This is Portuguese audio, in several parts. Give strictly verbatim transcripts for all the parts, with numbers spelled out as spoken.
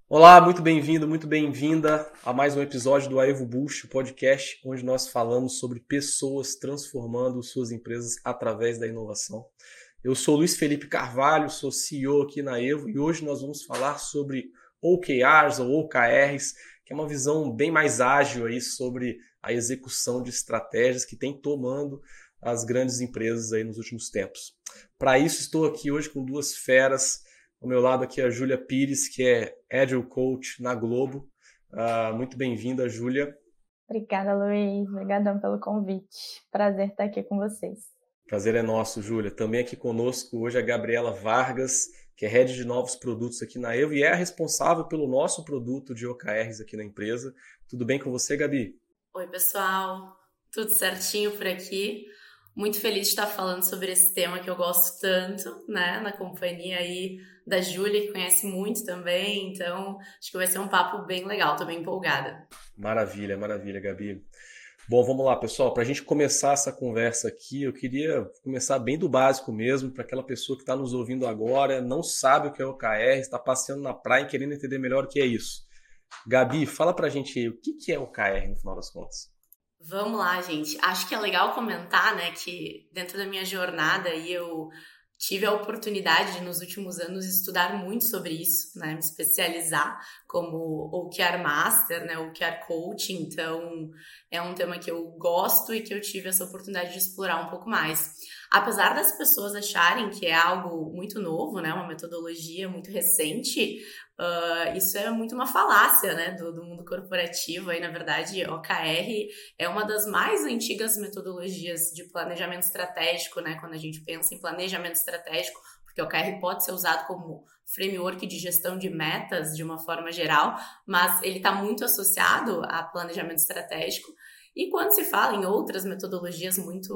Olá, muito bem-vindo, muito bem-vinda a mais um episódio do Aevo Boost, o podcast onde nós falamos sobre pessoas transformando suas empresas através da inovação. Eu sou Luiz Felipe Carvalho, sou C E O aqui na Aevo e hoje nós vamos falar sobre O K Rs ou O K Rs, que é uma visão bem mais ágil aí sobre a execução de estratégias que tem tomando as grandes empresas aí nos últimos tempos. Para isso estou aqui hoje com duas feras. Ao meu lado aqui é a Júlia Pires, que é Agile Coach na Globo. Uh, muito bem-vinda, Júlia. Obrigada, Luiz. Obrigadão pelo convite. Prazer estar aqui com vocês. Prazer é nosso, Júlia. Também aqui conosco hoje a Gabriela Vargas, que é Head de Novos Produtos aqui na Aevo e é a responsável pelo nosso produto de O K Rs aqui na empresa. Tudo bem com você, Gabi? Oi, pessoal. Tudo certinho por aqui. Muito feliz de estar falando sobre esse tema que eu gosto tanto, né? Na companhia aí da Júlia, que conhece muito também. Então, acho que vai ser um papo bem legal. Tô bem empolgada. Maravilha, maravilha, Gabi. Bom, vamos lá, pessoal. Para a gente começar essa conversa aqui, eu queria começar bem do básico mesmo, para aquela pessoa que está nos ouvindo agora, não sabe o que é O K R, está passeando na praia e querendo entender melhor o que é isso. Gabi, fala para a gente aí, o que é O K R no final das contas? Vamos lá, gente. Acho que é legal comentar, né, que dentro da minha jornada aí eu tive a oportunidade de, nos últimos anos, estudar muito sobre isso, né, me especializar como O K R Master, né, O K R Coach. Então, é um tema que eu gosto e que eu tive essa oportunidade de explorar um pouco mais. Apesar das pessoas acharem que é algo muito novo, né, uma metodologia muito recente, uh, isso é muito uma falácia, né, do, do mundo corporativo. Aí, na verdade, O K R é uma das mais antigas metodologias de planejamento estratégico, né, quando a gente pensa em planejamento estratégico, porque o O K R pode ser usado como framework de gestão de metas de uma forma geral, mas ele está muito associado a planejamento estratégico. E quando se fala em outras metodologias muito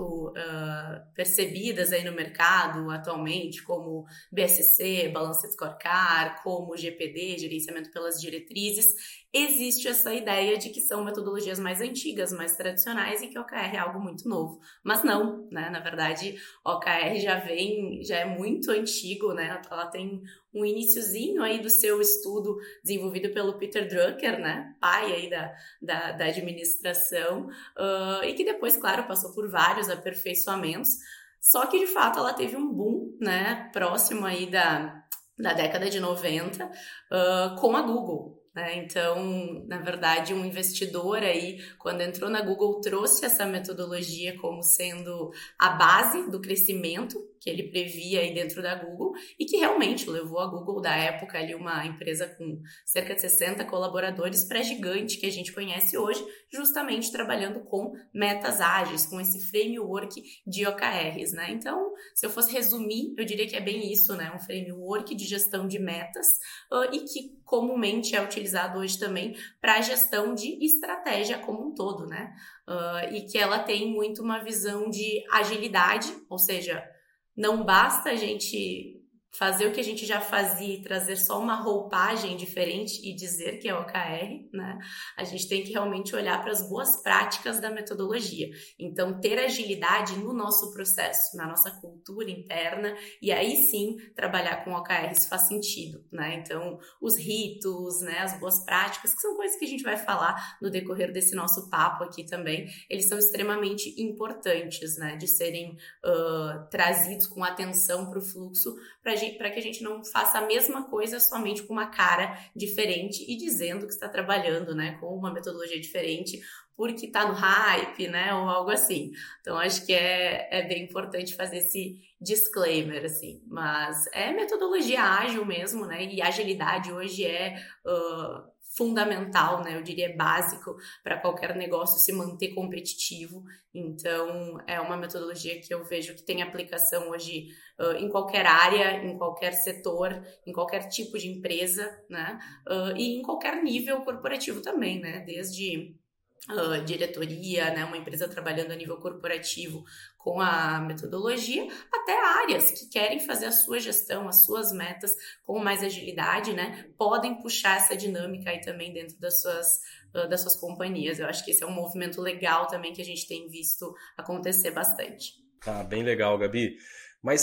uh, percebidas aí no mercado atualmente, como B S C, Balanced Scorecard, como G P D, Gerenciamento pelas Diretrizes, existe essa ideia de que são metodologias mais antigas, mais tradicionais e que o O K R é algo muito novo. Mas não, né? Na verdade, o O K R já vem, já é muito antigo, né? Ela tem um iniciozinho aí do seu estudo desenvolvido pelo Peter Drucker, né? Pai aí da, da, da administração, uh, e que depois, claro, passou por vários aperfeiçoamentos. Só que, de fato, ela teve um boom, né? Próximo aí da, da década de noventa, uh, com a Google. Né? Então, na verdade, um investidor aí, quando entrou na Google, trouxe essa metodologia como sendo a base do crescimento que ele previa aí dentro da Google e que realmente levou a Google da época ali, uma empresa com cerca de sessenta colaboradores, para a gigante que a gente conhece hoje, justamente trabalhando com metas ágeis, com esse framework de O K Rs, né? Então, se eu fosse resumir, eu diria que é bem isso, né? Um framework de gestão de metas uh, e que comumente é utilizado hoje também para a gestão de estratégia como um todo, né? Uh, e que ela tem muito uma visão de agilidade, ou seja, não basta a gente fazer o que a gente já fazia e trazer só uma roupagem diferente e dizer que é O K R, né? A gente tem que realmente olhar para as boas práticas da metodologia. Então, ter agilidade no nosso processo, na nossa cultura interna, e aí sim trabalhar com O K Rs faz sentido, né? Então, os ritos, né, as boas práticas, que são coisas que a gente vai falar no decorrer desse nosso papo aqui também, eles são extremamente importantes, né, de serem uh, trazidos com atenção para o fluxo, para para que a gente não faça a mesma coisa somente com uma cara diferente e dizendo que está trabalhando, né, com uma metodologia diferente porque está no hype, né, ou algo assim. Então, acho que é, é bem importante fazer esse disclaimer, assim. Mas é metodologia ágil mesmo, né, e agilidade hoje é uh, fundamental, né, eu diria básico para qualquer negócio se manter competitivo. Então, é uma metodologia que eu vejo que tem aplicação hoje uh, em qualquer área, em qualquer setor, em qualquer tipo de empresa, né, uh, e em qualquer nível corporativo também, né, desde Uh, diretoria, né, uma empresa trabalhando a nível corporativo com a metodologia, até áreas que querem fazer a sua gestão, as suas metas com mais agilidade, né, podem puxar essa dinâmica aí também dentro das suas, uh, das suas companhias. Eu acho que esse é um movimento legal também que a gente tem visto acontecer bastante. Tá, bem legal, Gabi. Mas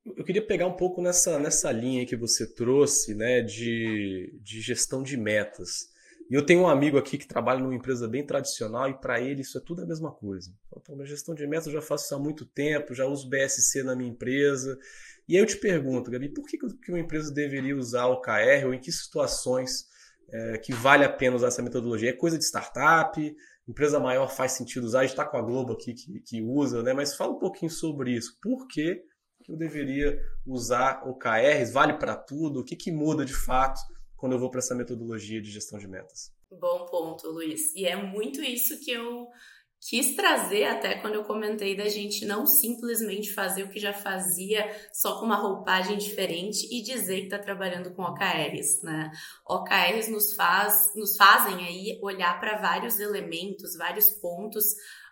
Eu queria pegar um pouco nessa, nessa linha que você trouxe, né, de, de gestão de metas. E eu tenho um amigo aqui que trabalha numa empresa bem tradicional e para ele isso é tudo a mesma coisa. Então, minha gestão de metas eu já faço isso há muito tempo, já uso B S C na minha empresa. E aí eu te pergunto, Gabi, por que, que uma empresa deveria usar o O K R ou em que situações é, que vale a pena usar essa metodologia? É coisa de startup? Empresa maior faz sentido usar? A gente está com a Globo aqui que, que usa, né? Mas fala um pouquinho sobre isso. Por que que eu deveria usar O K Rs? Vale para tudo? O que, que muda de fato quando eu vou para essa metodologia de gestão de metas? Bom ponto, Luiz. E é muito isso que eu quis trazer até quando eu comentei da gente não simplesmente fazer o que já fazia só com uma roupagem diferente e dizer que está trabalhando com O K Rs, né? O K Rs nos, faz, nos fazem aí olhar para vários elementos, vários pontos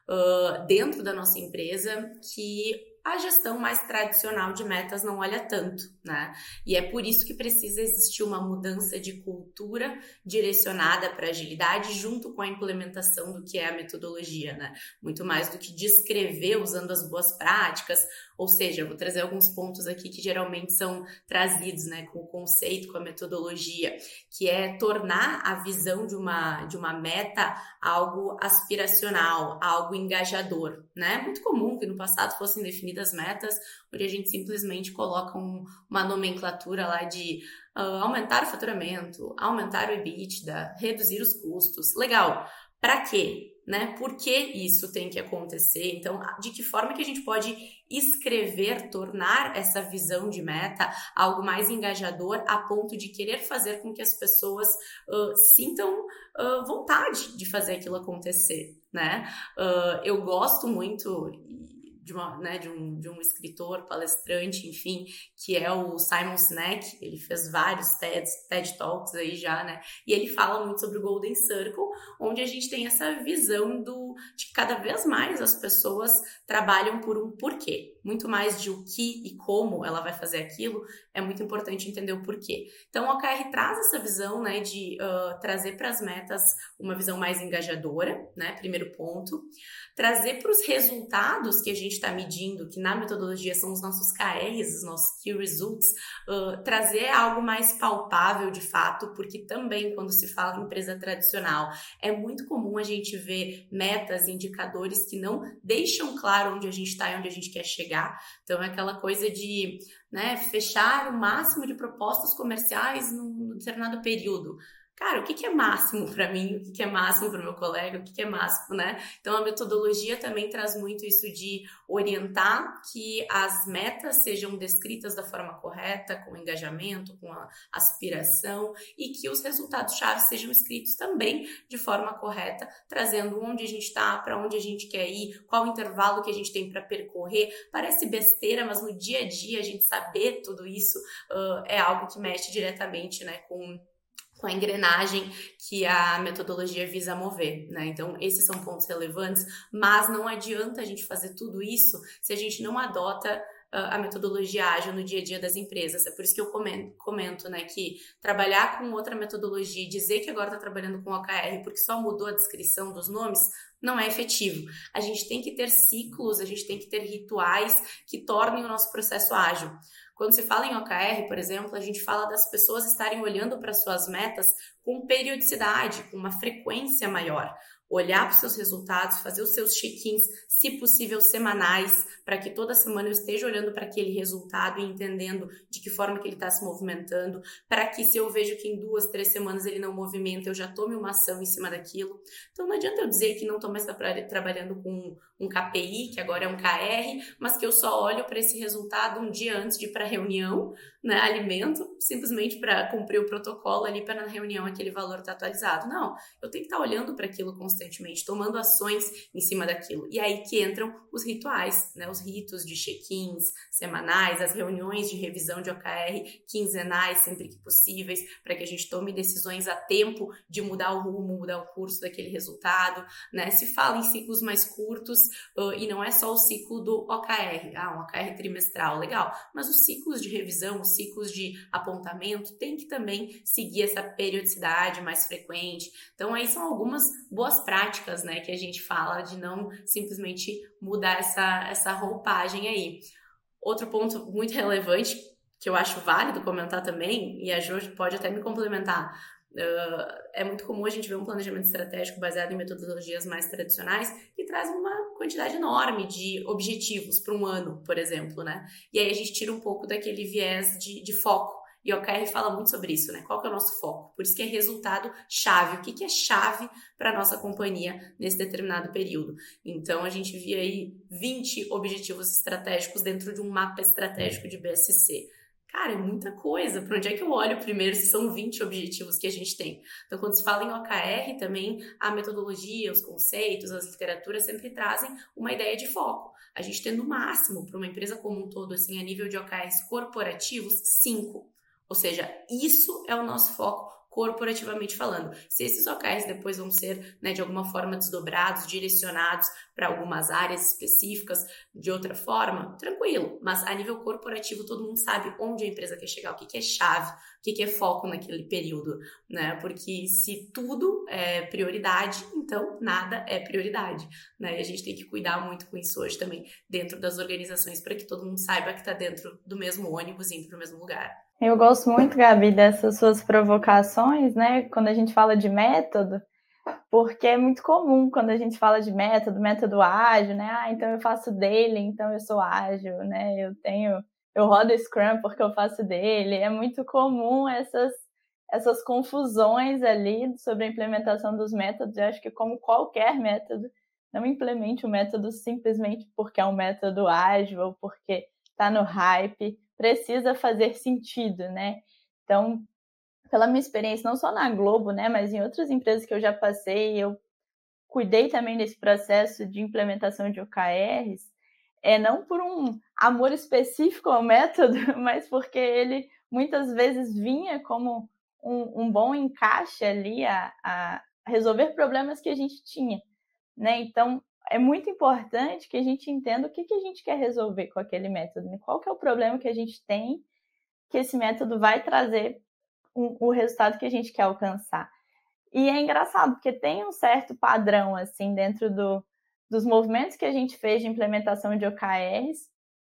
uh, dentro da nossa empresa que a gestão mais tradicional de metas não olha tanto, né? E é por isso que precisa existir uma mudança de cultura direcionada para agilidade junto com a implementação do que é a metodologia, né? Muito mais do que descrever usando as boas práticas, ou seja, eu vou trazer alguns pontos aqui que geralmente são trazidos, né, com o conceito, com a metodologia, que é tornar a visão de uma, de uma meta algo aspiracional, algo engajador, né? É muito comum que no passado fossem definidas metas, onde a gente simplesmente coloca um, uma nomenclatura lá de uh, aumentar o faturamento, aumentar o EBITDA, reduzir os custos. Legal. Para quê? Né? Por que isso tem que acontecer? Então, de que forma que a gente pode escrever, tornar essa visão de meta algo mais engajador a ponto de querer fazer com que as pessoas uh, sintam uh, vontade de fazer aquilo acontecer, né? Uh, eu gosto muito de, uma, né, de, um, de um escritor, palestrante, enfim, que é o Simon Sinek. Ele fez vários TED, TED Talks aí já, né? E ele fala muito sobre o Golden Circle, onde a gente tem essa visão do, de que cada vez mais as pessoas trabalham por um porquê. Muito mais de o que e como ela vai fazer aquilo, é muito importante entender o porquê. Então, o O K R traz essa visão, né, de uh, trazer para as metas uma visão mais engajadora, né? Primeiro ponto. Trazer para os resultados que a gente está medindo, que na metodologia são os nossos K Rs, os nossos Key Results, uh, trazer algo mais palpável de fato, porque também quando se fala em empresa tradicional, é muito comum a gente ver metas, indicadores que não deixam claro onde a gente está e onde a gente quer chegar. Então é aquela coisa de, né, fechar o máximo de propostas comerciais num determinado período. Cara, o que, que é máximo para mim? O que, que é máximo para o meu colega? O que, que é máximo, né? Então, a metodologia também traz muito isso de orientar que as metas sejam descritas da forma correta, com engajamento, com a aspiração, e que os resultados-chave sejam escritos também de forma correta, trazendo onde a gente está, para onde a gente quer ir, qual o intervalo que a gente tem para percorrer. Parece besteira, mas no dia a dia a gente saber tudo isso uh, é algo que mexe diretamente, né, com com a engrenagem que a metodologia visa mover, né? Então, esses são pontos relevantes, mas não adianta a gente fazer tudo isso se a gente não adota uh, a metodologia ágil no dia a dia das empresas. É por isso que eu comento, comento, né, que trabalhar com outra metodologia e dizer que agora está trabalhando com O K R porque só mudou a descrição dos nomes não é efetivo. A gente tem que ter ciclos, a gente tem que ter rituais que tornem o nosso processo ágil. Quando se fala em O K R, por exemplo, a gente fala das pessoas estarem olhando para suas metas com periodicidade, com uma frequência maior. Olhar para os seus resultados, fazer os seus check-ins, se possível semanais, para que toda semana eu esteja olhando para aquele resultado e entendendo de que forma que ele está se movimentando, para que se eu vejo que em duas, três semanas ele não movimenta, eu já tome uma ação em cima daquilo. Então não adianta eu dizer que não estou mais tra- trabalhando com um K P I, que agora é um K R, mas que eu só olho para esse resultado um dia antes de ir para a reunião, né, alimento, simplesmente para cumprir o protocolo ali para na reunião aquele valor estar tá atualizado. Não, eu tenho que estar tá olhando para aquilo constantemente, tomando ações em cima daquilo. E aí que entram os rituais, né, os ritos de check-ins semanais, as reuniões de revisão de O K R quinzenais, sempre que possíveis, para que a gente tome decisões a tempo de mudar o rumo, mudar o curso daquele resultado, né? Se fala em ciclos mais curtos uh, e não é só o ciclo do O K R, ah, um O K R trimestral, legal, mas os ciclos de revisão, os ciclos de apontamento tem que também seguir essa periodicidade mais frequente. Então aí são algumas boas práticas, né, que a gente fala de não simplesmente mudar essa, essa roupagem aí. Outro ponto muito relevante, que eu acho válido comentar também, e a Jo pode até me complementar, uh, é muito comum a gente ver um planejamento estratégico baseado em metodologias mais tradicionais que trazem uma quantidade enorme de objetivos para um ano, por exemplo, né? E aí a gente tira um pouco daquele viés de, de foco. E o O K R fala muito sobre isso, né? Qual que é o nosso foco? Por isso que é resultado-chave. O que, que é chave para a nossa companhia nesse determinado período? Então, a gente via aí vinte objetivos estratégicos dentro de um mapa estratégico de B S C. Cara, é muita coisa. Para onde é que eu olho primeiro se são vinte objetivos que a gente tem? Então, quando se fala em O K R, também a metodologia, os conceitos, as literaturas sempre trazem uma ideia de foco. A gente tem no máximo, para uma empresa como um todo, assim, a nível de O K Rs corporativos, cinco. Ou seja, isso é o nosso foco corporativamente falando. Se esses O K Rs depois vão ser, né, de alguma forma desdobrados, direcionados para algumas áreas específicas de outra forma, tranquilo. Mas a nível corporativo, todo mundo sabe onde a empresa quer chegar, o que, que é chave, o que, que é foco naquele período, né? Porque se tudo é prioridade, então nada é prioridade, né? E a gente tem que cuidar muito com isso hoje também dentro das organizações para que todo mundo saiba que está dentro do mesmo ônibus, indo para o mesmo lugar. Eu gosto muito, Gabi, dessas suas provocações, né? Quando a gente fala de método, porque é muito comum quando a gente fala de método, método ágil, né? Ah, então eu faço dele, então eu sou ágil, né? Eu tenho, eu rodo Scrum porque eu faço dele. É muito comum essas, essas confusões ali sobre a implementação dos métodos. Eu acho que, como qualquer método, não implemente o método simplesmente porque é um método ágil ou porque está no hype. Precisa fazer sentido, né? Então, pela minha experiência, não só na Globo, né, mas em outras empresas que eu já passei, eu cuidei também desse processo de implementação de O K Rs, é não por um amor específico ao método, mas porque ele muitas vezes vinha como um, um bom encaixe ali a, a resolver problemas que a gente tinha, né? Então, é muito importante que a gente entenda o que, que a gente quer resolver com aquele método, né? Qual que é o problema que a gente tem que esse método vai trazer o, o resultado que a gente quer alcançar. E é engraçado, porque tem um certo padrão, assim, dentro do, dos movimentos que a gente fez de implementação de O K Rs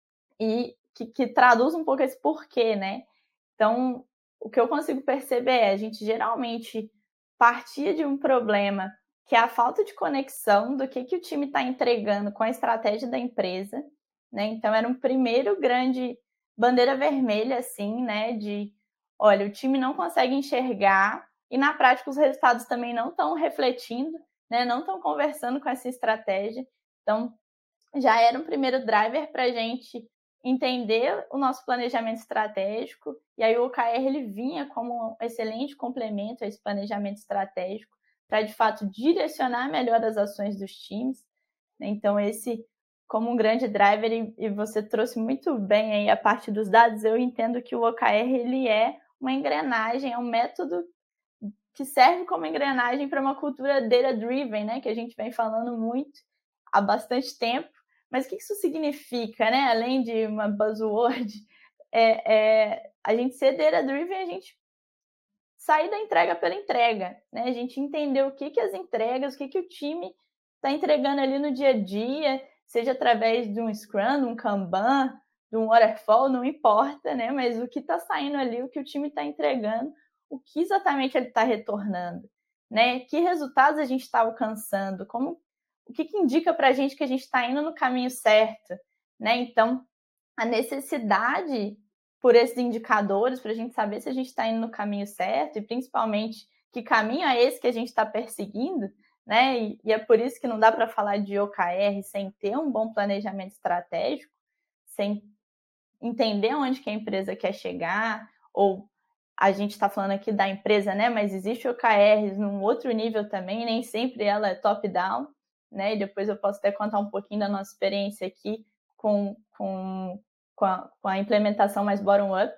e que, que traduz um pouco esse porquê, né? Então, o que eu consigo perceber é, a gente geralmente partia de um problema que é a falta de conexão do que, que o time está entregando com a estratégia da empresa, né? Então, era um primeiro grande bandeira vermelha, assim, né? De, olha, o time não consegue enxergar e, na prática, os resultados também não estão refletindo, né? Não estão conversando com essa estratégia. Então, já era um primeiro driver para a gente entender o nosso planejamento estratégico, e aí o O K R ele vinha como um excelente complemento a esse planejamento estratégico para, de fato, direcionar melhor as ações dos times. Então, esse como um grande driver, e você trouxe muito bem aí a parte dos dados, eu entendo que o O K R ele é uma engrenagem, é um método que serve como engrenagem para uma cultura data-driven, né, que a gente vem falando muito há bastante tempo. Mas o que isso significa, né? Além de uma buzzword, é, é a gente ser data-driven, a gente sair da entrega pela entrega, né? A gente entender o que, que as entregas, o que, que o time está entregando ali no dia a dia, seja através de um Scrum, de um Kanban, de um Waterfall, não importa, né? Mas o que está saindo ali, o que o time está entregando, o que exatamente ele está retornando, né? Que resultados a gente está alcançando, como o que, que indica para a gente que a gente está indo no caminho certo, né? Então, a necessidade por esses indicadores, para a gente saber se a gente está indo no caminho certo e, principalmente, que caminho é esse que a gente está perseguindo, né? E, e é por isso que não dá para falar de O K R sem ter um bom planejamento estratégico, sem entender onde que a empresa quer chegar, ou a gente está falando aqui da empresa, né? Mas existe O K Rs num outro nível também, nem sempre ela é top-down, né? E depois eu posso até contar um pouquinho da nossa experiência aqui com, com, com, a, com a implementação mais bottom-up,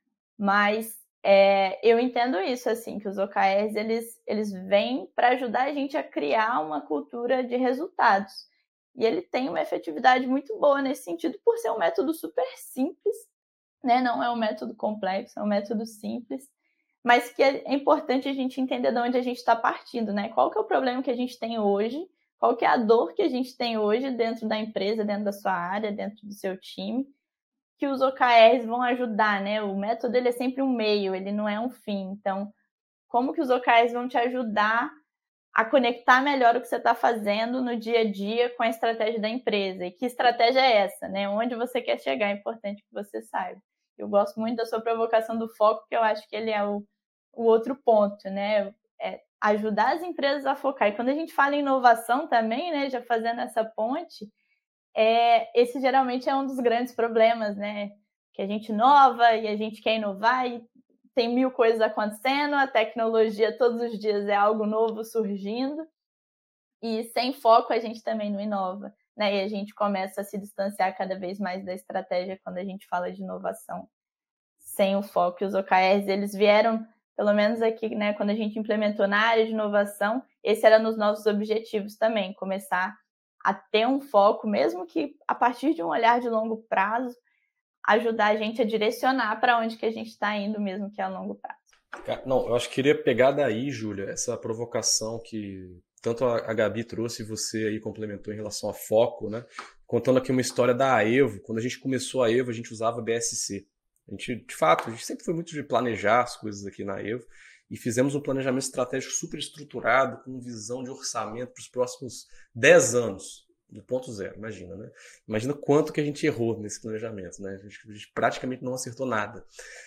mas é, eu entendo isso, assim, que os O K Rs, eles, eles vêm para ajudar a gente a criar uma cultura de resultados, e ele tem uma efetividade muito boa nesse sentido, por ser um método super simples, né? Não é um método complexo, é um método simples, mas que é importante a gente entender de onde a gente está partindo, né? Qual que é o problema que a gente tem hoje, qual que é a dor que a gente tem hoje dentro da empresa, dentro da sua área, dentro do seu time, que os O K Rs vão ajudar, né? O método ele é sempre um meio, ele não é um fim. Então, como que os O K Rs vão te ajudar a conectar melhor o que você está fazendo no dia a dia com a estratégia da empresa? E que estratégia é essa, né? Onde você quer chegar, é importante que você saiba. Eu gosto muito da sua provocação do foco, porque eu acho que ele é o, o outro ponto, né? É ajudar as empresas a focar. E quando a gente fala em inovação também, né, já fazendo essa ponte, é, esse geralmente é um dos grandes problemas, né? Que a gente inova e a gente quer inovar e tem mil coisas acontecendo, a tecnologia todos os dias é algo novo surgindo e sem foco a gente também não inova, né? E a gente começa a se distanciar cada vez mais da estratégia quando a gente fala de inovação sem o foco. E os O K Rs, eles vieram, pelo menos aqui, né, quando a gente implementou na área de inovação, esse era nos nossos objetivos também, começar a ter um foco, mesmo que a partir de um olhar de longo prazo, ajudar a gente a direcionar para onde que a gente está indo, mesmo que a longo prazo. Não, eu acho que queria pegar daí, Júlia, essa provocação que tanto a Gabi trouxe e você aí complementou em relação a foco, né? Contando aqui uma história da Aevo. Quando a gente começou a Aevo, a gente usava B S C. A gente, de fato, a gente sempre foi muito de planejar as coisas aqui na Aevo e fizemos um planejamento estratégico super estruturado, com visão de orçamento para os próximos dez anos, do ponto zero, imagina, né? Imagina quanto que a gente errou nesse planejamento, né? A gente, a gente praticamente não acertou nada.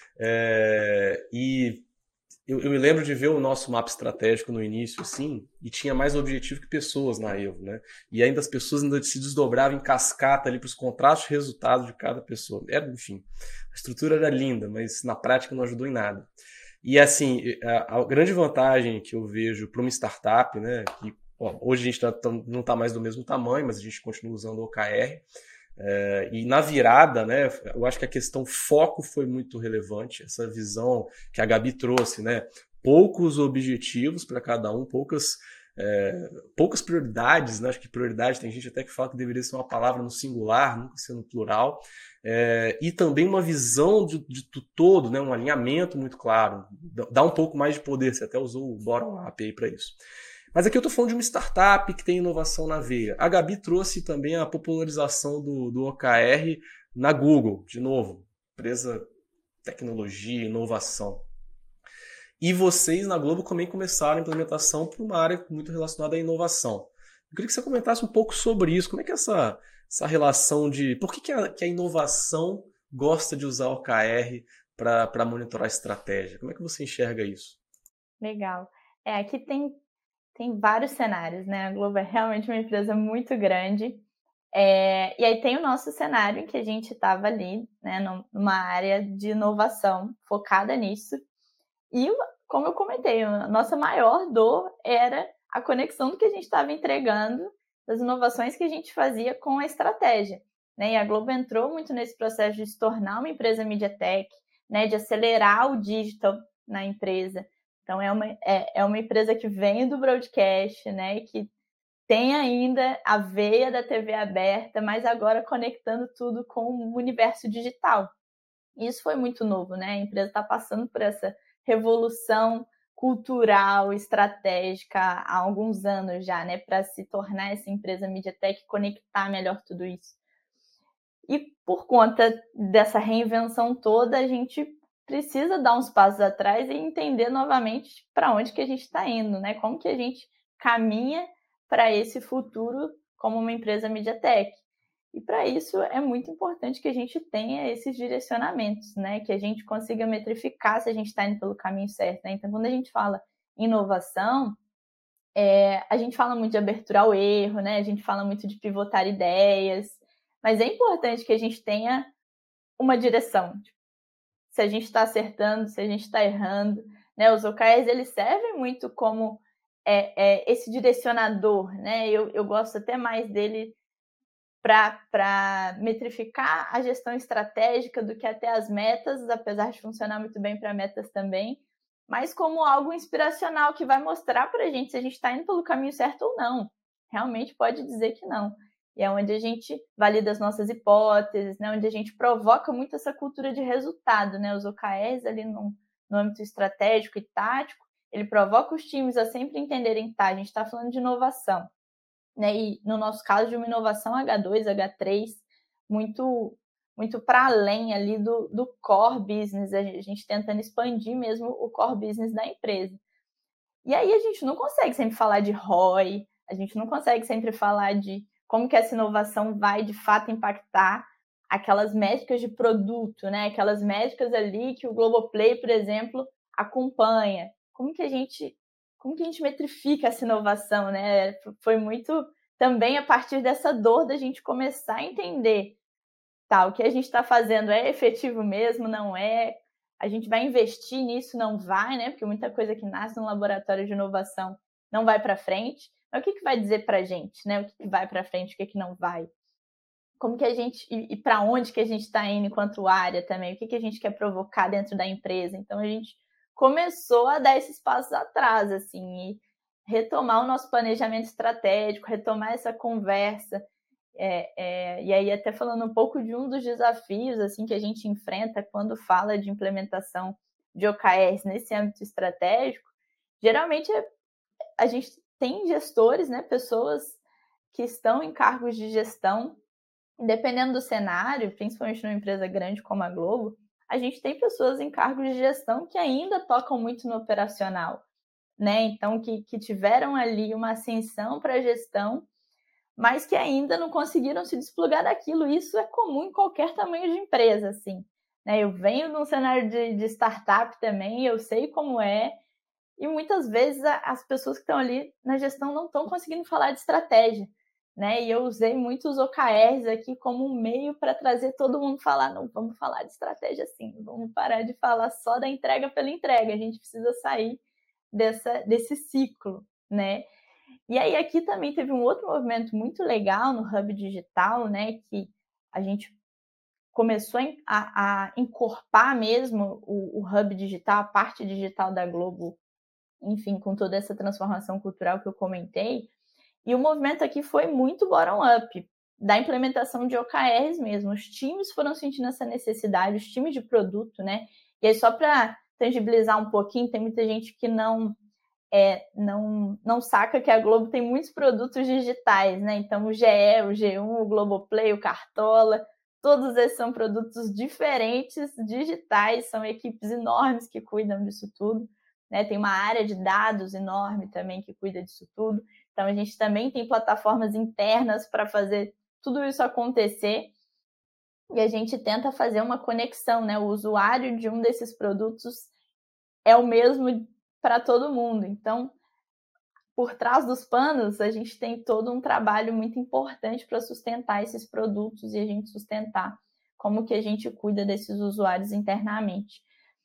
É, e eu, eu me lembro de ver o nosso mapa estratégico no início, assim, e tinha mais objetivo que pessoas na Aevo, né? E ainda as pessoas ainda se desdobravam em cascata ali para os contratos de resultado de cada pessoa. Era, enfim, a estrutura era linda, mas na prática não ajudou em nada. E assim, a, a grande vantagem que eu vejo para uma startup, né, que bom, hoje a gente tá, não está mais do mesmo tamanho, mas a gente continua usando o O K R, é, e na virada, né, eu acho que a questão foco foi muito relevante, essa visão que a Gabi trouxe, né, poucos objetivos para cada um, poucas, é, poucas prioridades, né, acho que prioridade tem gente até que fala que deveria ser uma palavra no singular, nunca ser no plural, é, e também uma visão de, de, de todo, né, um alinhamento muito claro, dá um pouco mais de poder, você até usou o bottom-up aí para isso. Mas aqui eu estou falando de uma startup que tem inovação na veia. A Gabi trouxe também a popularização do, do O K R na Google, de novo, empresa tecnologia, inovação. E vocês na Globo também começaram a implementação para uma área muito relacionada à inovação. Eu queria que você comentasse um pouco sobre isso. Como é que é essa, essa relação de... Por que, que, a, que a inovação gosta de usar o O K R para monitorar a estratégia? Como é que você enxerga isso? Legal. É, aqui tem... Tem vários cenários, né? A Globo é realmente uma empresa muito grande. É, e aí tem o nosso cenário em que a gente estava ali, né, numa área de inovação focada nisso. E, como eu comentei, a nossa maior dor era a conexão do que a gente estava entregando, das inovações que a gente fazia com a estratégia. Né? E a Globo entrou muito nesse processo de se tornar uma empresa MediaTek, né, de acelerar o digital na empresa. Então, é uma, é, é uma empresa que vem do broadcast, né, que tem ainda a veia da T V aberta, mas agora conectando tudo com o universo digital. Isso foi muito novo, né? A empresa está passando por essa revolução cultural, estratégica há alguns anos já, né, para se tornar essa empresa MediaTek e conectar melhor tudo isso. E por conta dessa reinvenção toda, a gente precisa dar uns passos atrás e entender novamente para onde que a gente está indo, né? Como que a gente caminha para esse futuro como uma empresa MediaTek. E para isso é muito importante que a gente tenha esses direcionamentos, né? Que a gente consiga metrificar se a gente está indo pelo caminho certo, né? Então, quando a gente fala inovação, é, a gente fala muito de abertura ao erro, né? A gente fala muito de pivotar ideias, mas é importante que a gente tenha uma direção. Se a gente está acertando, se a gente está errando, né? Os O K Rs, eles servem muito como é, é, esse direcionador, né? Eu, eu gosto até mais dele para metrificar a gestão estratégica do que até as metas, apesar de funcionar muito bem para metas também, mas como algo inspiracional que vai mostrar para a gente se a gente está indo pelo caminho certo ou não. Realmente pode dizer que não. E é onde a gente valida as nossas hipóteses, né? Onde a gente provoca muito essa cultura de resultado, né? Os O K Rs ali no, no âmbito estratégico e tático, ele provoca os times a sempre entenderem, tá, a gente está falando de inovação, né? E no nosso caso de uma inovação H dois, H três, muito, muito para além ali do, do core business, a gente tentando expandir mesmo o core business da empresa. E aí a gente não consegue sempre falar de R O I, a gente não consegue sempre falar de como que essa inovação vai de fato impactar aquelas métricas de produto, né? Aquelas métricas ali que o Globoplay, por exemplo, acompanha. Como que a gente, como que a gente metrifica essa inovação, né? Foi muito também a partir dessa dor da gente começar a entender, tá, o que a gente está fazendo é efetivo mesmo, não é? A gente vai investir nisso, não vai, né? Porque muita coisa que nasce num laboratório de inovação não vai para frente. Mas o que, que vai dizer para a gente, né? O que, que vai para frente, o que, que não vai? Como que a gente e, e para onde que a gente está indo enquanto área também? O que, que a gente quer provocar dentro da empresa? Então a gente começou a dar esses passos atrás, assim, e retomar o nosso planejamento estratégico, retomar essa conversa. É, é, e aí até falando um pouco de um dos desafios assim que a gente enfrenta quando fala de implementação de O K Rs nesse âmbito estratégico, geralmente a gente tem gestores, né, pessoas que estão em cargos de gestão, dependendo do cenário, principalmente numa empresa grande como a Globo, a gente tem pessoas em cargos de gestão que ainda tocam muito no operacional, né? Então que, que tiveram ali uma ascensão para a gestão, mas que ainda não conseguiram se desplugar daquilo. Isso é comum em qualquer tamanho de empresa, assim. Né? Eu venho de um cenário de, de startup também, eu sei como é, e muitas vezes a, as pessoas que estão ali na gestão não estão conseguindo falar de estratégia. Né? E eu usei muitos O K Rs aqui como um meio para trazer todo mundo falar, não, vamos falar de estratégia sim, vamos parar de falar só da entrega pela entrega, a gente precisa sair dessa, desse ciclo, né? E aí aqui também teve um outro movimento muito legal no Hub Digital, né, que a gente começou a, a encorpar mesmo o, o Hub Digital, a parte digital da Globo, enfim, com toda essa transformação cultural que eu comentei. E o movimento aqui foi muito bottom-up, da implementação de O K Rs mesmo. Os times foram sentindo essa necessidade, os times de produto, né? E aí só para tangibilizar um pouquinho, tem muita gente que não... É, não, não saca que a Globo tem muitos produtos digitais, né? Então, o G E, o G um, o Globoplay, o Cartola, todos esses são produtos diferentes, digitais, são equipes enormes que cuidam disso tudo, né? Tem uma área de dados enorme também que cuida disso tudo. Então, a gente também tem plataformas internas para fazer tudo isso acontecer e a gente tenta fazer uma conexão, né? O usuário de um desses produtos é o mesmo para todo mundo. Então, por trás dos panos, a gente tem todo um trabalho muito importante para sustentar esses produtos e a gente sustentar como que a gente cuida desses usuários internamente.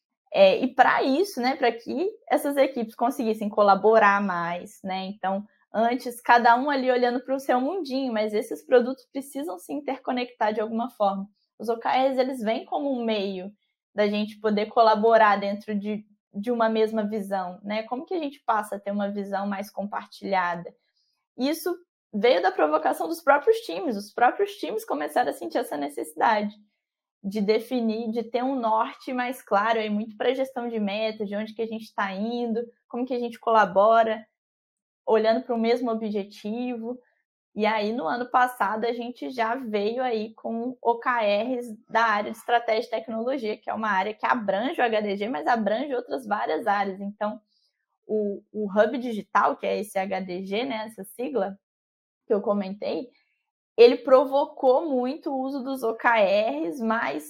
É, e para isso, né, para que essas equipes conseguissem colaborar mais, né? Então, antes, cada um ali olhando para o seu mundinho, mas esses produtos precisam se interconectar de alguma forma. Os O K Rs, eles vêm como um meio da gente poder colaborar dentro de de uma mesma visão, né? Como que a gente passa a ter uma visão mais compartilhada? Isso veio da provocação dos próprios times. Os próprios times começaram a sentir essa necessidade de definir, de ter um norte mais claro, aí muito para a gestão de metas, de onde que a gente está indo, como que a gente colabora, olhando para o mesmo objetivo. E aí, no ano passado, a gente já veio aí com O K Rs da área de estratégia e tecnologia, que é uma área que abrange o H D G, mas abrange outras várias áreas. Então, o, o Hub Digital, que é esse H D G, né, essa sigla que eu comentei, ele provocou muito o uso dos O K Rs, mas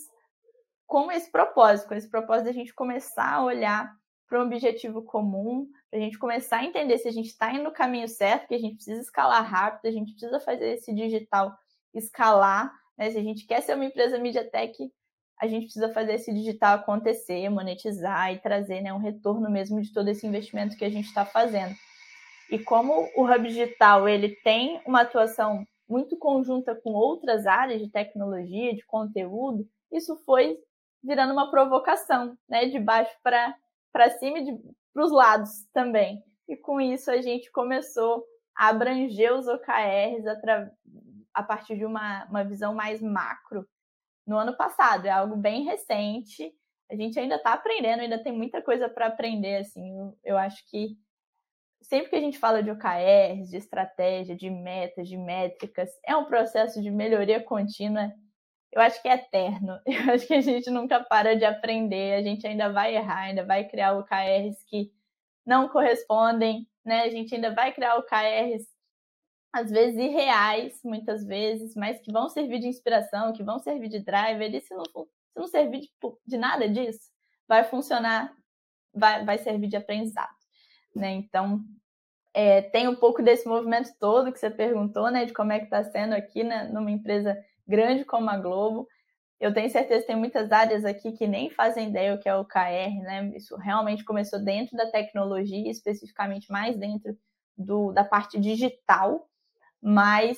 com esse propósito, com esse propósito de a gente começar a olhar para um objetivo comum, para a gente começar a entender se a gente está indo no caminho certo, que a gente precisa escalar rápido, a gente precisa fazer esse digital escalar, né? Se a gente quer ser uma empresa MediaTek, a gente precisa fazer esse digital acontecer, monetizar e trazer, né, um retorno mesmo de todo esse investimento que a gente está fazendo. E como o Hub Digital ele tem uma atuação muito conjunta com outras áreas de tecnologia, de conteúdo, isso foi virando uma provocação, né, de baixo para para cima e para os lados também. E com isso a gente começou a abranger os O K Rs a, a partir de uma, uma visão mais macro no ano passado. É algo bem recente, a gente ainda está aprendendo, ainda tem muita coisa para aprender. Assim, eu, eu acho que sempre que a gente fala de O K Rs, de estratégia, de metas, de métricas, é um processo de melhoria contínua eu acho que é eterno. Eu acho que a gente nunca para de aprender, a gente ainda vai errar, ainda vai criar O K Rs que não correspondem, né? A gente ainda vai criar O K Rs, às vezes irreais, muitas vezes, mas que vão servir de inspiração, que vão servir de driver, e se não, se não servir de, de nada disso, vai funcionar, vai, vai servir de aprendizado, né? Então, é, tem um pouco desse movimento todo que você perguntou, né? De como é que está sendo aqui, né, numa empresa grande como a Globo. Eu tenho certeza que tem muitas áreas aqui que nem fazem ideia o que é o O K R, né? Isso realmente começou dentro da tecnologia, especificamente mais dentro do, da parte digital, mas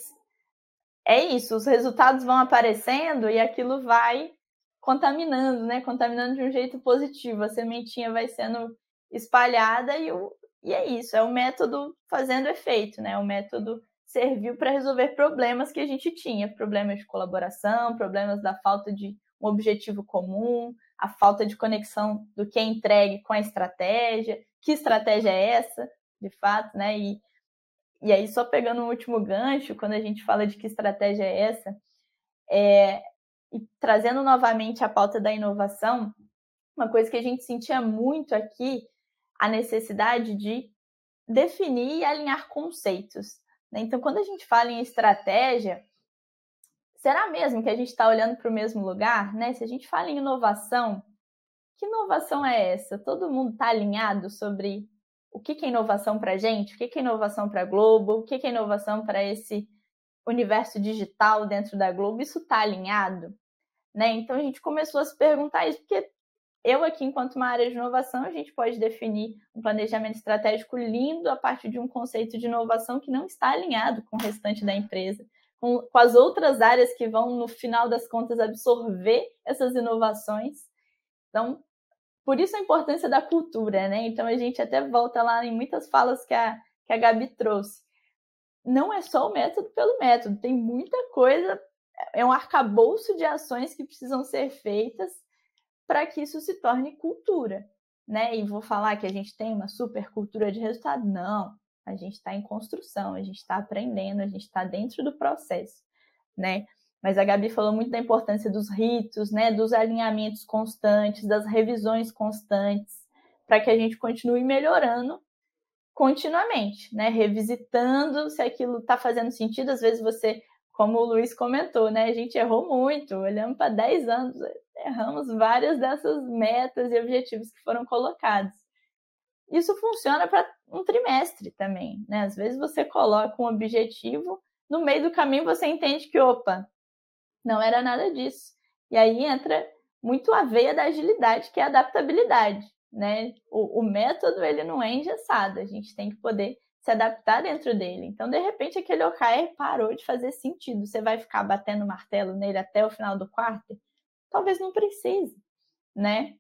é isso, os resultados vão aparecendo e aquilo vai contaminando, né? Contaminando de um jeito positivo, a sementinha vai sendo espalhada e, o, e é isso, é o método fazendo efeito, né? O método serviu para resolver problemas que a gente tinha, problemas de colaboração, problemas da falta de um objetivo comum, a falta de conexão do que é entregue com a estratégia, que estratégia é essa, de fato, né? E, e aí, só pegando um último gancho, quando a gente fala de que estratégia é essa, é, e trazendo novamente a pauta da inovação, uma coisa que a gente sentia muito aqui, a necessidade de definir e alinhar conceitos. Então, quando a gente fala em estratégia, será mesmo que a gente está olhando para o mesmo lugar? Né? Se a gente fala em inovação, que inovação é essa? Todo mundo está alinhado sobre o que é inovação para a gente? O que é inovação para a Globo? O que é inovação para esse universo digital dentro da Globo? Isso está alinhado? Né? Então, a gente começou a se perguntar isso, porque eu aqui, enquanto uma área de inovação, a gente pode definir um planejamento estratégico lindo a partir de um conceito de inovação que não está alinhado com o restante da empresa, com, com as outras áreas que vão, no final das contas, absorver essas inovações. Então, por isso a importância da cultura, né? Então, a gente até volta lá em muitas falas que a, que a Gabi trouxe. Não é só o método pelo método, tem muita coisa, é um arcabouço de ações que precisam ser feitas para que isso se torne cultura, né? E vou falar que a gente tem uma super cultura de resultado? Não, a gente está em construção, a gente está aprendendo, a gente está dentro do processo, né? Mas a Gabi falou muito da importância dos ritos, né? Dos alinhamentos constantes, das revisões constantes, para que a gente continue melhorando continuamente, né? Revisitando se aquilo está fazendo sentido. Às vezes você, como o Luiz comentou, né? A gente errou muito, olhamos para dez anos, erramos várias dessas metas e objetivos que foram colocados. Isso funciona para um trimestre também, né? Às vezes você coloca um objetivo, no meio do caminho você entende que, opa, não era nada disso. E aí entra muito a veia da agilidade, que é a adaptabilidade, né? O, o método, ele não é engessado, a gente tem que poder se adaptar dentro dele. Então, de repente, aquele O K R parou de fazer sentido. Você vai ficar batendo martelo nele até o final do quarto? Talvez não precise, né?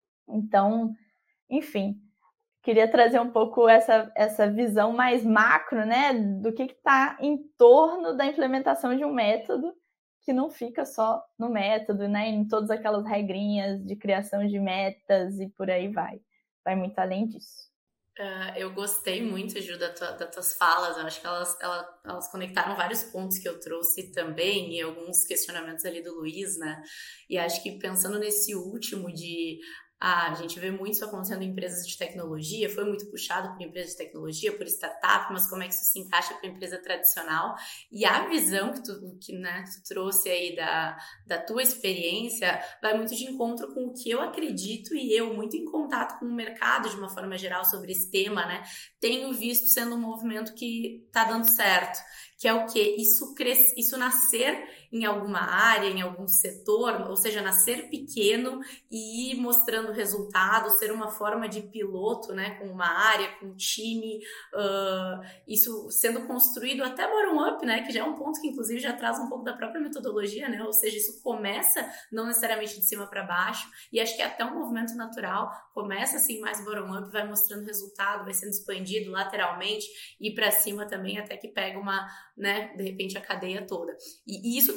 Então, enfim, queria trazer um pouco essa, essa visão mais macro, né? Do que está em torno da implementação de um método, que não fica só no método, né? Em todas aquelas regrinhas de criação de metas e por aí vai. Vai muito além disso. Uh, eu gostei muito, Ju, da tua, das tuas falas. Eu acho que elas, elas, elas conectaram vários pontos que eu trouxe também e alguns questionamentos ali do Luiz, né? E acho que pensando nesse último de... Ah, a gente vê muito isso acontecendo em empresas de tecnologia, foi muito puxado por empresas de tecnologia, por startup, mas como é que isso se encaixa para a empresa tradicional? E a visão que tu, que, né, tu trouxe aí da, da tua experiência vai muito de encontro com o que eu acredito e eu, muito em contato com o mercado de uma forma geral sobre esse tema, né, tenho visto sendo um movimento que está dando certo. Que é o quê? Isso, cresce, isso nascer em alguma área, em algum setor, ou seja, nascer pequeno e ir mostrando resultados, ser uma forma de piloto, né, com uma área, com um time, uh, isso sendo construído até bottom-up, né, que já é um ponto que inclusive já traz um pouco da própria metodologia, né, ou seja, isso começa não necessariamente de cima para baixo, e acho que é até um movimento natural, começa assim mais bottom-up, vai mostrando resultado, vai sendo expandido lateralmente e para cima também, até que pega uma, né, de repente a cadeia toda. E, e isso tem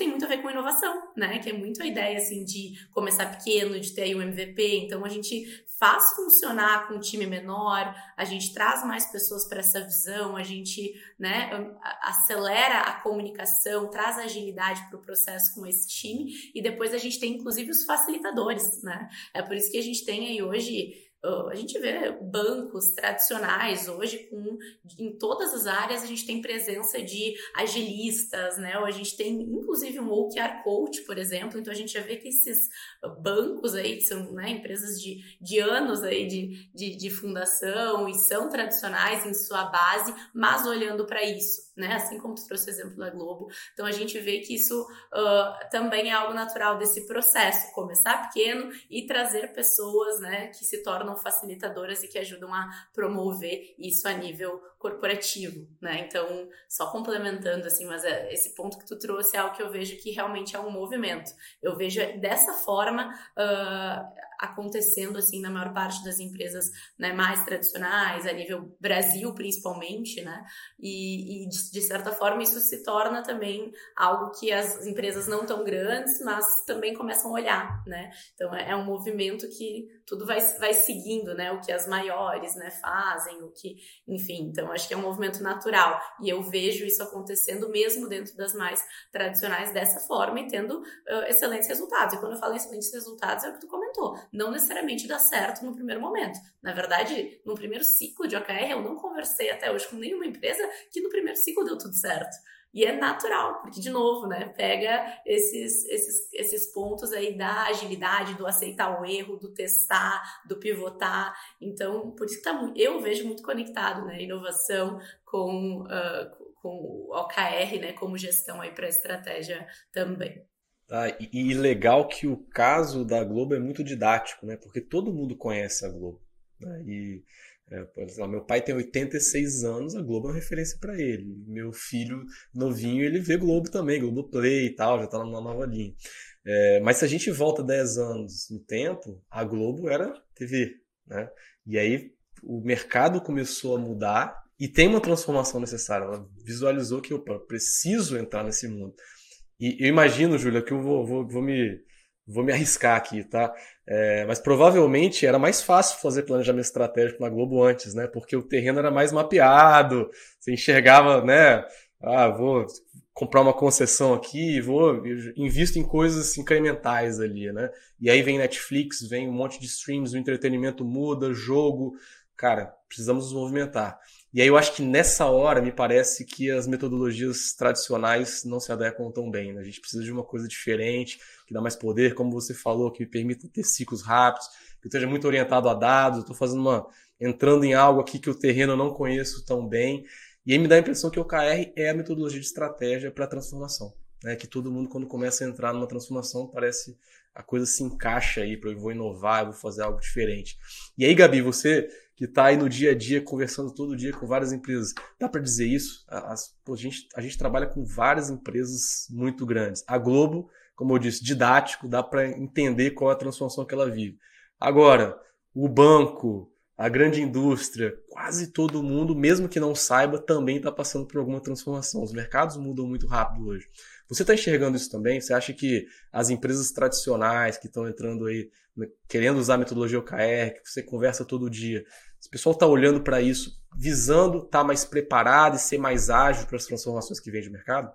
tem muito a ver com inovação, né? Que é muito a ideia, assim, de começar pequeno, de ter aí um M V P. Então, a gente faz funcionar com um time menor, a gente traz mais pessoas para essa visão, a gente, né, acelera a comunicação, traz agilidade para o processo com esse time, e depois a gente tem, inclusive, os facilitadores, né? É por isso que a gente tem aí hoje... A gente vê bancos tradicionais hoje, com, em todas as áreas a gente tem presença de agilistas, né? Ou a gente tem inclusive um O K R Coach, por exemplo. Então a gente já vê que esses bancos aí, que são, né, empresas de, de anos aí de, de, de fundação e são tradicionais em sua base, mas olhando para isso, né? Assim como tu trouxe o exemplo da Globo. Então a gente vê que isso uh, também é algo natural desse processo, começar pequeno e trazer pessoas, né, que se tornam facilitadoras e que ajudam a promover isso a nível corporativo, né? Então, só complementando, assim, mas esse ponto que tu trouxe é algo que eu vejo que realmente é um movimento. Eu vejo dessa forma uh, acontecendo, assim, na maior parte das empresas, né, mais tradicionais, a nível Brasil, principalmente, né? E, e de, de certa forma, isso se torna também algo que as empresas não tão grandes, mas também começam a olhar, né? Então, é, é um movimento que tudo vai, vai seguindo, né? O que as maiores, né, fazem, o que... Enfim, então, acho que é um movimento natural. E eu vejo isso acontecendo mesmo dentro das mais tradicionais dessa forma e tendo uh, excelentes resultados. E quando eu falo em excelentes resultados, é o que tu comentou. Não necessariamente dá certo no primeiro momento. Na verdade, no primeiro ciclo de O K R, eu não conversei até hoje com nenhuma empresa que no primeiro ciclo deu tudo certo. E é natural, porque, de novo, né, pega esses, esses, esses pontos aí da agilidade, do aceitar o erro, do testar, do pivotar. Então, por isso que tá, eu vejo muito conectado, né, inovação com, uh, com o O K R, né, como gestão aí para a estratégia também. Ah, e, e legal que o caso da Globo é muito didático, né, porque todo mundo conhece a Globo, né, e... É, por exemplo, meu pai tem oitenta e seis anos, a Globo é uma referência para ele. Meu filho novinho, ele vê Globo também, Globoplay e tal, já tá numa nova linha. É, mas se a gente volta dez anos no tempo, a Globo era T V, né? E aí o mercado começou a mudar e tem uma transformação necessária. Ela visualizou que, opa, preciso entrar nesse mundo. E eu imagino, Júlia, que eu vou, vou, vou me... Vou me arriscar aqui, tá? É, mas provavelmente era mais fácil fazer planejamento estratégico na Globo antes, né? Porque o terreno era mais mapeado, você enxergava, né? Ah, vou comprar uma concessão aqui, vou invisto em coisas incrementais ali, né? E aí vem Netflix, vem um monte de streams, o entretenimento muda, jogo. Cara, precisamos nos movimentar. E aí eu acho que nessa hora me parece que as metodologias tradicionais não se adequam tão bem, né? A gente precisa de uma coisa diferente, que dá mais poder, como você falou, que me permita ter ciclos rápidos, que eu esteja muito orientado a dados, eu estou fazendo uma, entrando em algo aqui que o terreno eu não conheço tão bem. E aí me dá a impressão que o O K R é a metodologia de estratégia para a transformação, né? Que todo mundo, quando começa a entrar numa transformação, parece a coisa se encaixa aí, para eu vou inovar, eu vou fazer algo diferente. E aí, Gabi, você que está aí no dia a dia, conversando todo dia com várias empresas, dá para dizer isso? As, pô, a, gente, a gente trabalha com várias empresas muito grandes. A Globo, como eu disse, didático, dá para entender qual é a transformação que ela vive. Agora, o banco, a grande indústria, quase todo mundo, mesmo que não saiba, também está passando por alguma transformação. Os mercados mudam muito rápido hoje. Você está enxergando isso também? Você acha que as empresas tradicionais que estão entrando aí, querendo usar a metodologia O K R, que você conversa todo dia, o pessoal está olhando para isso, visando estar mais preparado e ser mais ágil para as transformações que vêm de mercado?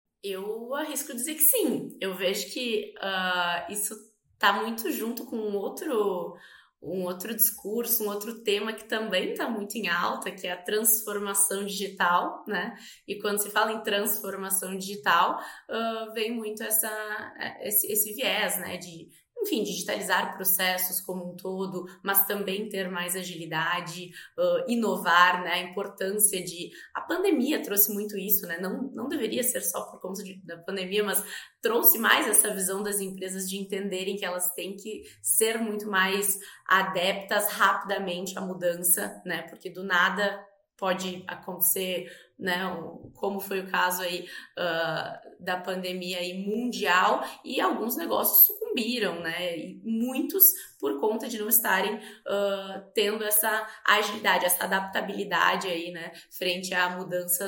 Eu arrisco dizer que sim. Eu vejo que uh, isso está muito junto com um outro... um outro discurso, um outro tema que também está muito em alta, que é a transformação digital, né? E quando se fala em transformação digital, uh, vem muito essa, esse, esse viés, né? De, enfim, digitalizar processos como um todo, mas também ter mais agilidade, uh, inovar, né? A importância de... A pandemia trouxe muito isso, né? Não, não deveria ser só por conta de, da pandemia, mas trouxe mais essa visão das empresas de entenderem que elas têm que ser muito mais adeptas rapidamente à mudança, né? Porque do nada pode acontecer, né? Como foi o caso aí uh, da pandemia aí mundial, e alguns negócios sucumbiram, né? E muitos por conta de não estarem uh, tendo essa agilidade, essa adaptabilidade aí, né? Frente a mudanças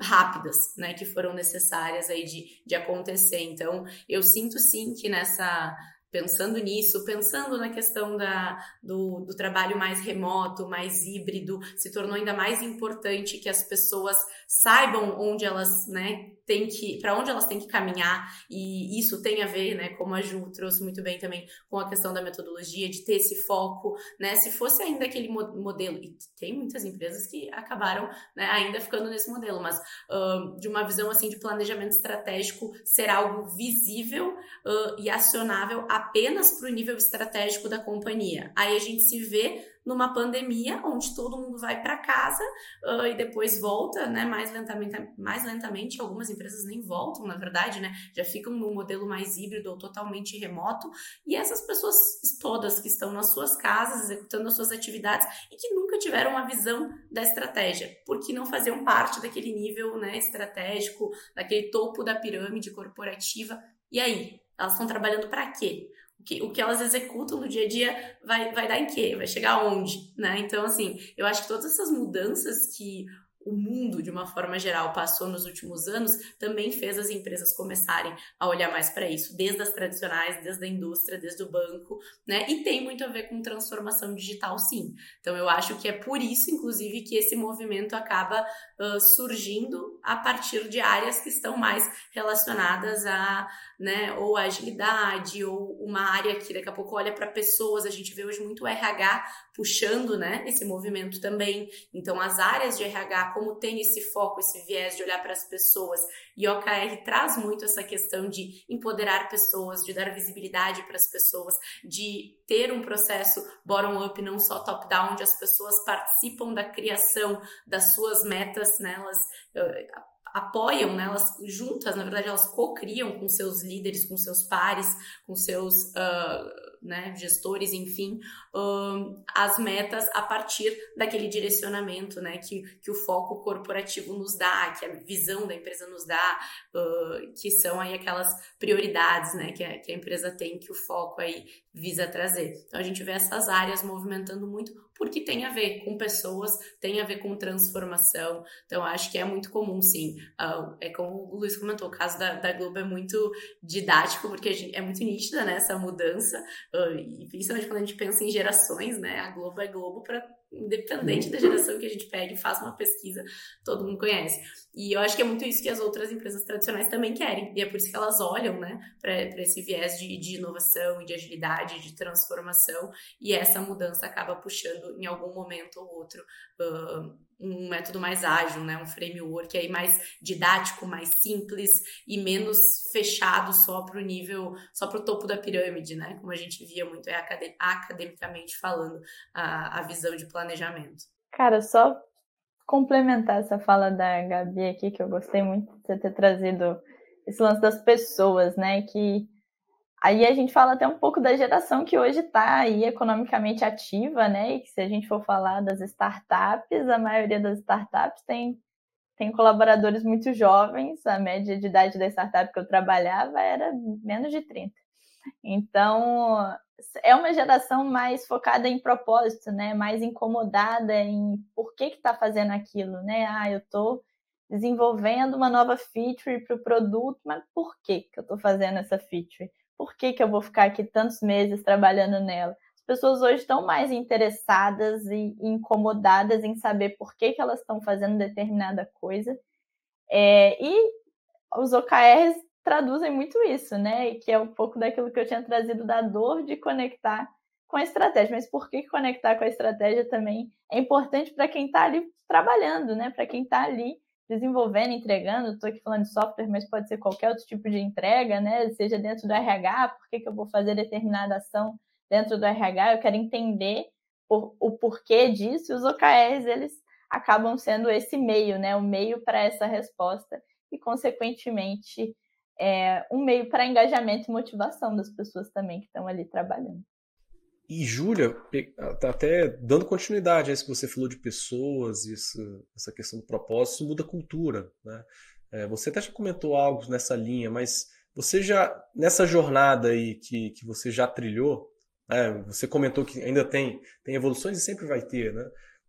rápidas, né, que foram necessárias aí de, de acontecer. Então, eu sinto sim que nessa... Pensando nisso, pensando na questão da, do, do trabalho mais remoto, mais híbrido, se tornou ainda mais importante que as pessoas saibam onde elas, né, têm que, para onde elas têm que caminhar, e isso tem a ver, né, como a Ju trouxe muito bem também, com a questão da metodologia, de ter esse foco, né, se fosse ainda aquele modelo, e tem muitas empresas que acabaram, né, ainda ficando nesse modelo, mas uh, de uma visão assim de planejamento estratégico ser algo visível uh, e acionável apenas para o nível estratégico da companhia. Aí a gente se vê numa pandemia onde todo mundo vai para casa uh, e depois volta, né, mais lentamente, mais lentamente, algumas empresas nem voltam, na verdade, né, já ficam num modelo mais híbrido ou totalmente remoto, e essas pessoas todas que estão nas suas casas, executando as suas atividades e que nunca tiveram uma visão da estratégia, porque não faziam parte daquele nível, né, estratégico, daquele topo da pirâmide corporativa. E aí? Elas estão trabalhando para quê? O que, o que elas executam no dia a dia vai, vai dar em quê? Vai chegar aonde? Né? Então, assim, eu acho que todas essas mudanças que o mundo, de uma forma geral, passou nos últimos anos, também fez as empresas começarem a olhar mais para isso, desde as tradicionais, desde a indústria, desde o banco, né? E tem muito a ver com transformação digital, sim. Então, eu acho que é por isso, inclusive, que esse movimento acaba uh, surgindo a partir de áreas que estão mais relacionadas a, né, ou a agilidade, ou uma área que daqui a pouco olha para pessoas. A gente vê hoje muito o R H puxando, né, esse movimento também. Então, as áreas de R H, como tem esse foco, esse viés de olhar para as pessoas, e O K R traz muito essa questão de empoderar pessoas, de dar visibilidade para as pessoas, de ter um processo bottom-up, não só top-down, onde as pessoas participam da criação das suas metas, né, elas uh, apoiam, né, elas juntas, na verdade, elas co-criam com seus líderes, com seus pares, com seus uh, né, gestores, enfim, um, as metas a partir daquele direcionamento, né, que, que o foco corporativo nos dá, que a visão da empresa nos dá, uh, que são aí aquelas prioridades, né, que a, que a empresa tem, que o foco aí visa trazer. Então, a gente vê essas áreas movimentando muito, porque tem a ver com pessoas, tem a ver com transformação. Então, acho que é muito comum, sim. Uh, é como o Luiz comentou, o caso da, da Globo é muito didático, porque a gente, é muito nítida, né, essa mudança, uh, e principalmente quando a gente pensa em gerações, né, a Globo é Globo para independente da geração que a gente pega e faça uma pesquisa, todo mundo conhece. E eu acho que é muito isso que as outras empresas tradicionais também querem, e é por isso que elas olham, né, para esse viés de, de inovação e de agilidade, de transformação, e essa mudança acaba puxando em algum momento ou outro uh, um método mais ágil, né, um framework aí mais didático, mais simples e menos fechado só para o nível, só para o topo da pirâmide, né, como a gente via muito é acad- academicamente falando, a, a visão de planejamento. Cara, só complementar essa fala da Gabi aqui, que eu gostei muito de você ter trazido esse lance das pessoas, né, que aí a gente fala até um pouco da geração que hoje está aí economicamente ativa, né, e que se a gente for falar das startups, a maioria das startups tem, tem colaboradores muito jovens, a média de idade da startup que eu trabalhava era menos de trinta. Então, é uma geração mais focada em propósito, né? Mais incomodada em por que que está fazendo aquilo, né? Ah, eu estou desenvolvendo uma nova feature para o produto, mas por que que eu estou fazendo essa feature? Por que que eu vou ficar aqui tantos meses trabalhando nela? As pessoas hoje estão mais interessadas e incomodadas em saber por que que elas estão fazendo determinada coisa. É, e os O K Rs traduzem muito isso, né? Que é um pouco daquilo que eu tinha trazido da dor de conectar com a estratégia. Mas por que conectar com a estratégia também é importante para quem está ali trabalhando, né? Para quem está ali desenvolvendo, entregando. Estou aqui falando de software, mas pode ser qualquer outro tipo de entrega, né? Seja dentro do R H, por que que eu vou fazer determinada ação dentro do R H? Eu quero entender por, o porquê disso. E os O K Rs, eles acabam sendo esse meio, né? O meio para essa resposta e, consequentemente, é um meio para engajamento e motivação das pessoas também que estão ali trabalhando. E, Júlia, até dando continuidade a isso que você falou de pessoas, isso, essa questão do propósito, isso muda a cultura, né? É, você até já comentou algo nessa linha, mas você já, nessa jornada aí que, que você já trilhou, né, você comentou que ainda tem, tem evoluções e sempre vai ter, né?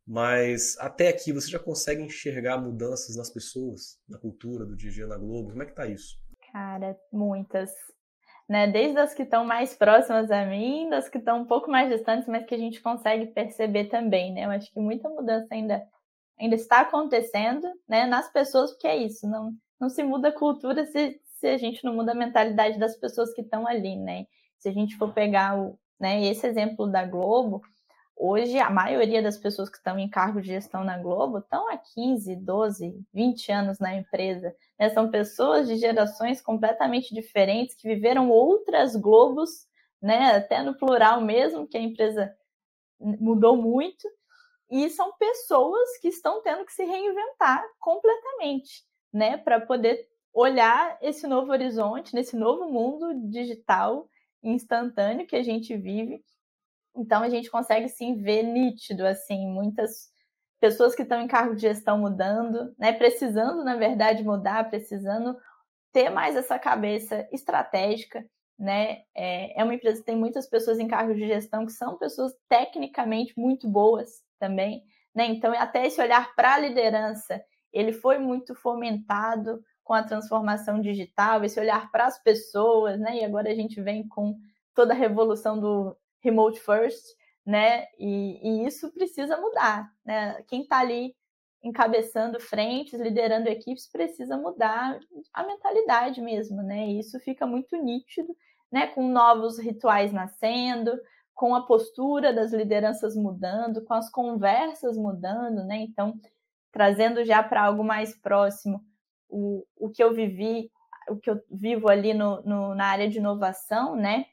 Mas até aqui você já consegue enxergar mudanças nas pessoas, na cultura do dia a dia na Globo? Como é que tá isso? Cara, muitas. Né? Desde as que estão mais próximas a mim, das que estão um pouco mais distantes, mas que a gente consegue perceber também, né? Eu acho que muita mudança ainda, ainda está acontecendo, né? Nas pessoas, porque é isso, não, não se muda a cultura se, se a gente não muda a mentalidade das pessoas que estão ali, né? Se a gente for pegar o, né, esse exemplo da Globo, hoje a maioria das pessoas que estão em cargo de gestão na Globo estão há quinze, doze, vinte anos na empresa. Né? São pessoas de gerações completamente diferentes que viveram outras Globos, né? Até no plural mesmo, que a empresa mudou muito. E são pessoas que estão tendo que se reinventar completamente, né? Para poder olhar esse novo horizonte, nesse novo mundo digital instantâneo que a gente vive. Então, a gente consegue, sim, ver nítido, assim, muitas pessoas que estão em cargo de gestão mudando, né? Precisando, na verdade, mudar, precisando ter mais essa cabeça estratégica, né? É, é uma empresa que tem muitas pessoas em cargo de gestão que são pessoas tecnicamente muito boas também, né? Então, até esse olhar para a liderança, ele foi muito fomentado com a transformação digital, esse olhar para as pessoas, né? E agora a gente vem com toda a revolução do remote first, né? E, e isso precisa mudar, né? Quem está ali encabeçando frentes, liderando equipes, precisa mudar a mentalidade mesmo, né? E isso fica muito nítido, né? Com novos rituais nascendo, com a postura das lideranças mudando, com as conversas mudando, né? Então, trazendo já para algo mais próximo, o, o que eu vivi, o que eu vivo ali no, no, na área de inovação, né?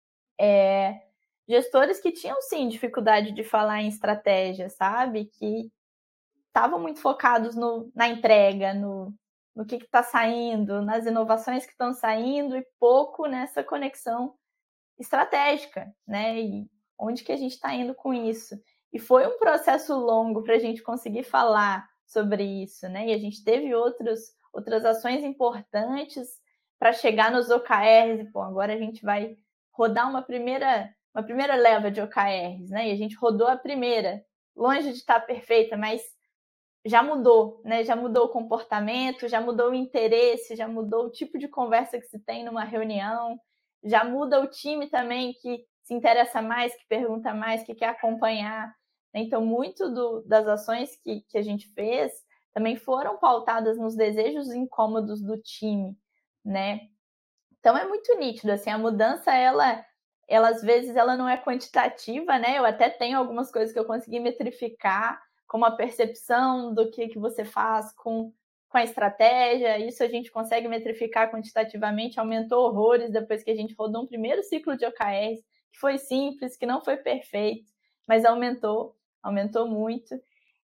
É, gestores que tinham, sim, dificuldade de falar em estratégia, sabe? Que estavam muito focados no, na entrega, no, no que está saindo, nas inovações que estão saindo e pouco nessa conexão estratégica, né? E onde que a gente está indo com isso? E foi um processo longo para a gente conseguir falar sobre isso, né? E a gente teve outros, outras ações importantes para chegar nos O K Rs. E, pô, agora a gente vai rodar uma primeira, uma primeira leva de O K Rs, né? E a gente rodou a primeira, longe de estar perfeita, mas já mudou, né? Já mudou o comportamento, já mudou o interesse, já mudou o tipo de conversa que se tem numa reunião, já muda o time também que se interessa mais, que pergunta mais, que quer acompanhar. Então, muito do, das ações que, que a gente fez também foram pautadas nos desejos incômodos do time, né? Então, é muito nítido, assim, a mudança, ela, ela às vezes, ela não é quantitativa, né? Eu até tenho algumas coisas que eu consegui metrificar, como a percepção do que, que você faz com, com a estratégia. Isso a gente consegue metrificar quantitativamente, aumentou horrores depois que a gente rodou um primeiro ciclo de O K Rs, que foi simples, que não foi perfeito, mas aumentou, aumentou muito.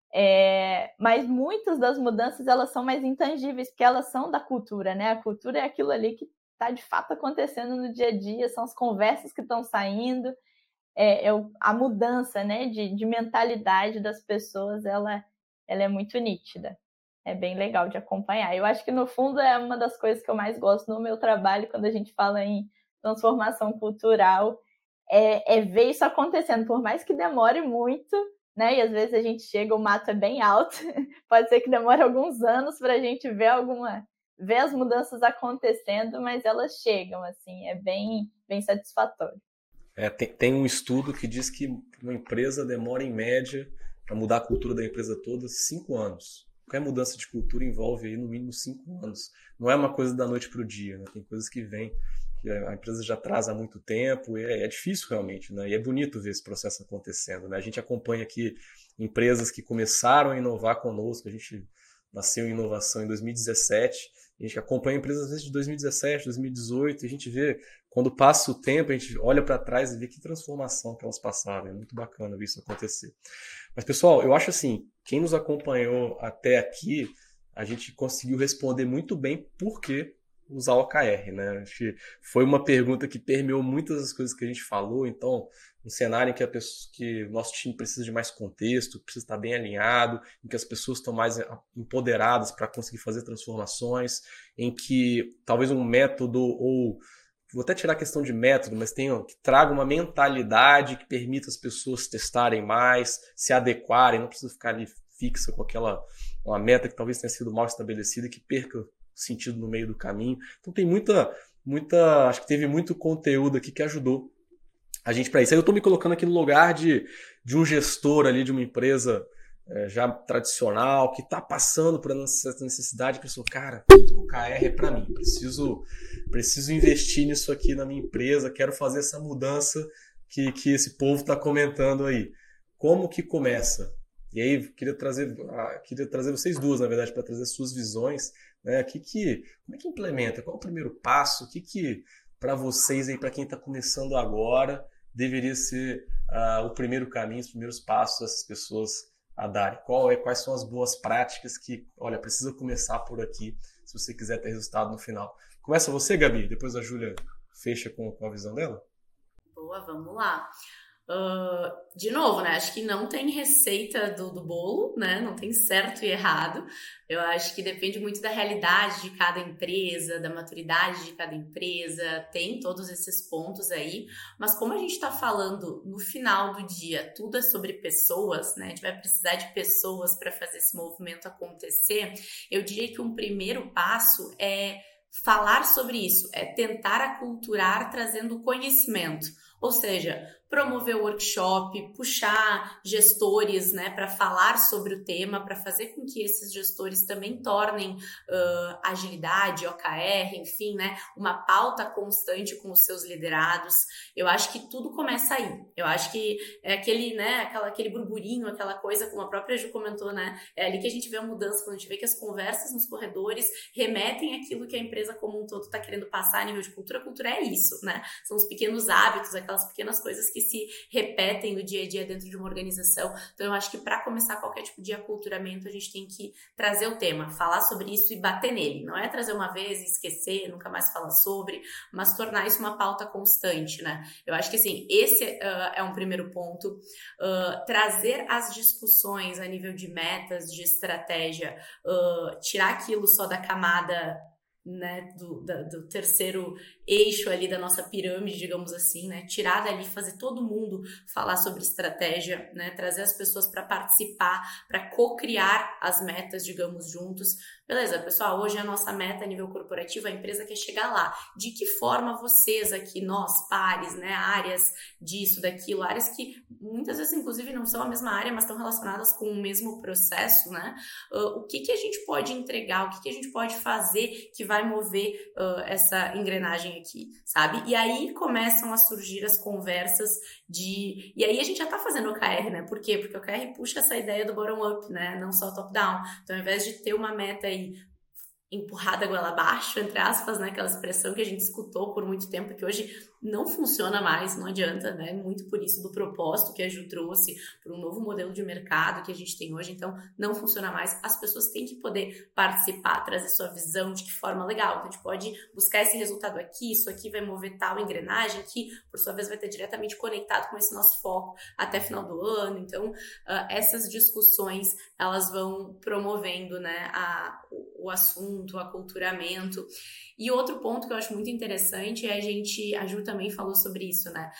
É, mas muitas das mudanças, elas são mais intangíveis, porque elas são da cultura, né? A cultura é aquilo ali que está de fato acontecendo no dia a dia, são as conversas que estão saindo, é, é a mudança, né, de, de mentalidade das pessoas, ela, ela é muito nítida. É bem legal de acompanhar. Eu acho que, no fundo, é uma das coisas que eu mais gosto no meu trabalho, quando a gente fala em transformação cultural, é, é ver isso acontecendo, por mais que demore muito, né? E às vezes a gente chega, o mato é bem alto, pode ser que demore alguns anos para a gente ver alguma, ver as mudanças acontecendo, mas elas chegam, assim, é bem, bem satisfatório. É, tem, tem um estudo que diz que uma empresa demora, em média, para mudar a cultura da empresa toda, cinco anos. Qualquer mudança de cultura envolve aí no mínimo cinco anos. Não é uma coisa da noite para o dia, né? Tem coisas que vêm, que a empresa já traz há muito tempo, e é, é difícil realmente, né? E é bonito ver esse processo acontecendo, né? A gente acompanha aqui empresas que começaram a inovar conosco, a gente nasceu em inovação em dois mil e dezessete, a gente acompanha empresas às vezes de dois mil e dezessete, dois mil e dezoito, e a gente vê, quando passa o tempo, a gente olha para trás e vê que transformação que elas passaram. É muito bacana ver isso acontecer. Mas, pessoal, eu acho assim, quem nos acompanhou até aqui, a gente conseguiu responder muito bem por que usar o O K R, né? Acho que foi uma pergunta que permeou muitas das coisas que a gente falou. Então, um cenário em que, a pessoa, que o nosso time precisa de mais contexto, precisa estar bem alinhado, em que as pessoas estão mais empoderadas para conseguir fazer transformações, em que talvez um método ou vou até tirar a questão de método, mas tenha, que traga uma mentalidade que permita as pessoas testarem mais, se adequarem, não precisa ficar ali fixa com aquela uma meta que talvez tenha sido mal estabelecida e que perca o sentido no meio do caminho. Então tem muita, muita, acho que teve muito conteúdo aqui que ajudou a gente para isso. Aí eu estou me colocando aqui no lugar de, de um gestor ali de uma empresa é, já tradicional, que está passando por essa necessidade, que pensou, cara, o K R é para mim, preciso, preciso investir nisso aqui na minha empresa, quero fazer essa mudança que, que esse povo está comentando aí. Como que começa? E aí, queria trazer, queria trazer vocês duas, na verdade, para trazer suas visões, né? Que que, como é que implementa? Qual é o primeiro passo? O que, que para vocês, aí, para quem está começando agora, deveria ser uh, o primeiro caminho, os primeiros passos dessas pessoas a darem? Qual é, quais são as boas práticas que, olha, precisa começar por aqui, se você quiser ter resultado no final? Começa você, Gabi, depois a Júlia fecha com, com a visão dela. Boa, vamos lá. Uh, de novo, né? Acho que não tem receita do, do bolo, né? Não tem certo e errado. Eu acho que depende muito da realidade de cada empresa, da maturidade de cada empresa, tem todos esses pontos aí. Mas como a gente está falando no final do dia, tudo é sobre pessoas, né? A gente vai precisar de pessoas para fazer esse movimento acontecer. Eu diria que um primeiro passo é falar sobre isso, é tentar aculturar trazendo conhecimento. Ou seja, promover o workshop, puxar gestores, né, para falar sobre o tema, para fazer com que esses gestores também tornem uh, agilidade, O K R, enfim, né, uma pauta constante com os seus liderados. Eu acho que tudo começa aí. Eu acho que é aquele, né, aquela, aquele burburinho, aquela coisa, como a própria Ju comentou, né, é ali que a gente vê a mudança, quando a gente vê que as conversas nos corredores remetem àquilo que a empresa como um todo está querendo passar a nível de cultura. A cultura é isso, né, são os pequenos hábitos, aquelas pequenas coisas que se repetem no dia a dia dentro de uma organização. Então eu acho que para começar qualquer tipo de aculturamento a gente tem que trazer o tema, falar sobre isso e bater nele. Não é trazer uma vez e esquecer, nunca mais falar sobre, mas tornar isso uma pauta constante, né? Eu acho que assim, esse uh, é um primeiro ponto. Uh, trazer as discussões a nível de metas, de estratégia, uh, tirar aquilo só da camada, né, do, da, do terceiro eixo ali da nossa pirâmide, digamos assim, né, tirar dali, fazer todo mundo falar sobre estratégia, né, trazer as pessoas para participar, para co-criar as metas, digamos, juntos. Beleza, pessoal, hoje a nossa meta a nível corporativo, a empresa quer chegar lá. De que forma vocês aqui, nós, pares, né, áreas disso, daquilo, áreas que muitas vezes, inclusive, não são a mesma área, mas estão relacionadas com o mesmo processo, né, uh, o que que a gente pode entregar, o que que a gente pode fazer que vai mover uh, essa engrenagem aqui, sabe? E aí começam a surgir as conversas de... E aí a gente já tá fazendo o K R, né? Por quê? Porque o K R puxa essa ideia do bottom-up, né? Não só top-down. Então, ao invés de ter uma meta aí empurrada goela abaixo, entre aspas, né? Aquela expressão que a gente escutou por muito tempo, que hoje não funciona mais, não adianta, né? Muito por isso do propósito que a Ju trouxe, por um novo modelo de mercado que a gente tem hoje, então não funciona mais. As pessoas têm que poder participar, trazer sua visão, de que forma legal. Então a gente pode buscar esse resultado aqui, isso aqui vai mover tal engrenagem, que por sua vez vai ter diretamente conectado com esse nosso foco até final do ano. Então uh, essas discussões, elas vão promovendo, né, a, o, o assunto, o aculturamento. E outro ponto que eu acho muito interessante é a gente, a Ju também falou sobre isso, né?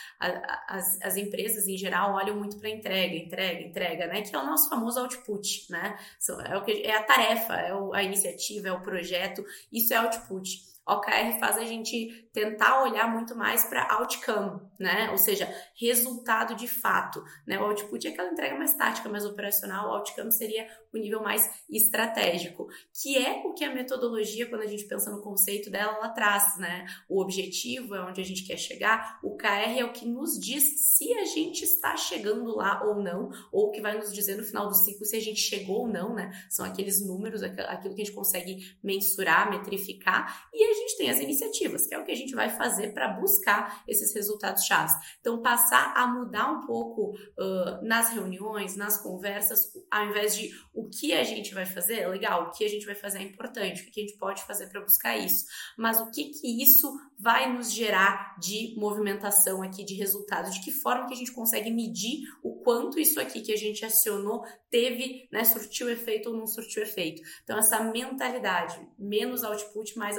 As, as empresas, em geral, olham muito para entrega, entrega, entrega, né? Que é o nosso famoso output, né? É, o que, é a tarefa, é o, a iniciativa, é o projeto, isso é output. O K R faz a gente tentar olhar muito mais para outcome, né? Ou seja, resultado de fato, né? O output é aquela entrega mais tática, mais operacional, o outcome seria o nível mais estratégico, que é o que a metodologia, quando a gente pensa no conceito dela, ela traz, né? O objetivo é onde a gente quer chegar, o K R é o que nos diz se a gente está chegando lá ou não, ou o que vai nos dizer no final do ciclo se a gente chegou ou não, né? São aqueles números, aquilo que a gente consegue mensurar, metrificar, e a gente tem as iniciativas, que é o que a gente vai fazer para buscar esses resultados chaves. Então, passar a mudar um pouco uh, nas reuniões, nas conversas, ao invés de o que a gente vai fazer, é legal, o que a gente vai fazer é importante, o que a gente pode fazer para buscar isso, mas o que que isso vai nos gerar de movimentação aqui, de resultado, de que forma que a gente consegue medir o quanto isso aqui que a gente acionou teve, né, surtiu efeito ou não surtiu efeito. Então, essa mentalidade, menos output, mais outcome.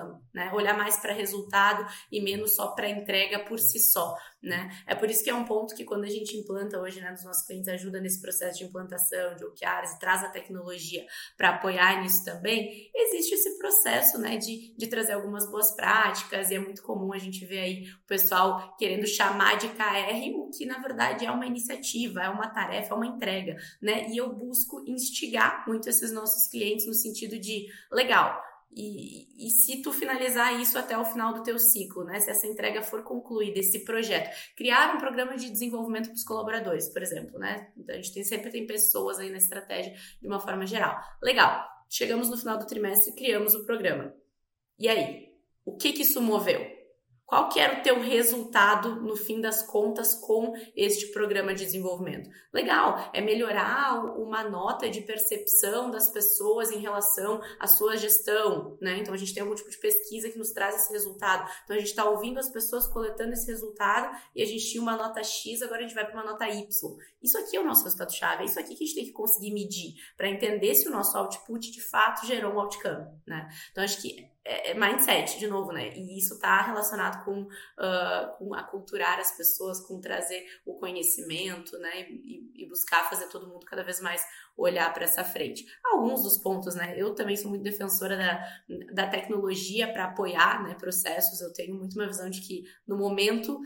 Scrum, né? Olhar mais para resultado e menos só para entrega por si só, né? É por isso que é um ponto que quando a gente implanta hoje, né, dos nossos clientes, ajuda nesse processo de implantação de O K Rs e traz a tecnologia para apoiar nisso também, existe esse processo, né, de, de trazer algumas boas práticas, e é muito comum a gente ver aí o pessoal querendo chamar de K R, o que na verdade é uma iniciativa, é uma tarefa, é uma entrega, né? E eu busco instigar muito esses nossos clientes no sentido de, legal, e, e se tu finalizar isso até o final do teu ciclo, né? Se essa entrega for concluída, esse projeto, criar um programa de desenvolvimento para os colaboradores, por exemplo, né? Então a gente tem, sempre tem pessoas aí na estratégia de uma forma geral. Legal, chegamos no final do trimestre, criamos o programa. E aí? O que que isso moveu? Qual que era o teu resultado, no fim das contas, com este programa de desenvolvimento? Legal, é melhorar uma nota de percepção das pessoas em relação à sua gestão, né? Então, a gente tem algum tipo de pesquisa que nos traz esse resultado. Então, a gente está ouvindo as pessoas coletando esse resultado e a gente tinha uma nota X, agora a gente vai para uma nota Y. Isso aqui é o nosso resultado-chave, é isso aqui que a gente tem que conseguir medir para entender se o nosso output, de fato, gerou um outcome, né? Então, acho que é mindset, de novo, né? E isso está relacionado com, uh, com aculturar as pessoas, com trazer o conhecimento, né? E, e buscar fazer todo mundo cada vez mais olhar para essa frente. Alguns dos pontos, né? Eu também sou muito defensora da, da tecnologia para apoiar, né, processos. Eu tenho muito uma visão de que no momento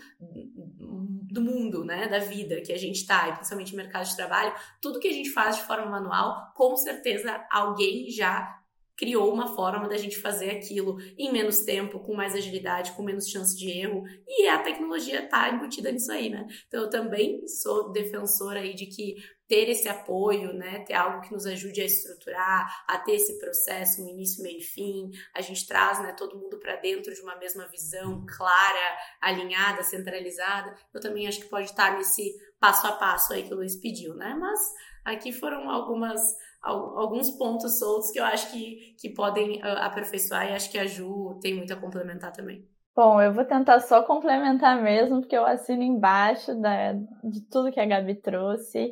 do mundo, né, da vida que a gente está, e principalmente no mercado de trabalho, tudo que a gente faz de forma manual, com certeza alguém já criou uma forma da gente fazer aquilo em menos tempo, com mais agilidade, com menos chance de erro, e a tecnologia está embutida nisso aí, né? Então, eu também sou defensora aí de que ter esse apoio, né, ter algo que nos ajude a estruturar, a ter esse processo, um início, meio e fim, a gente traz, né, todo mundo para dentro de uma mesma visão clara, alinhada, centralizada, eu também acho que pode estar nesse passo a passo aí que o Luiz pediu, né? Mas aqui foram algumas alguns pontos soltos que eu acho que, que podem uh, aperfeiçoar, e acho que a Ju tem muito a complementar também. Bom, eu vou tentar só complementar mesmo, porque eu assino embaixo da, de tudo que a Gabi trouxe.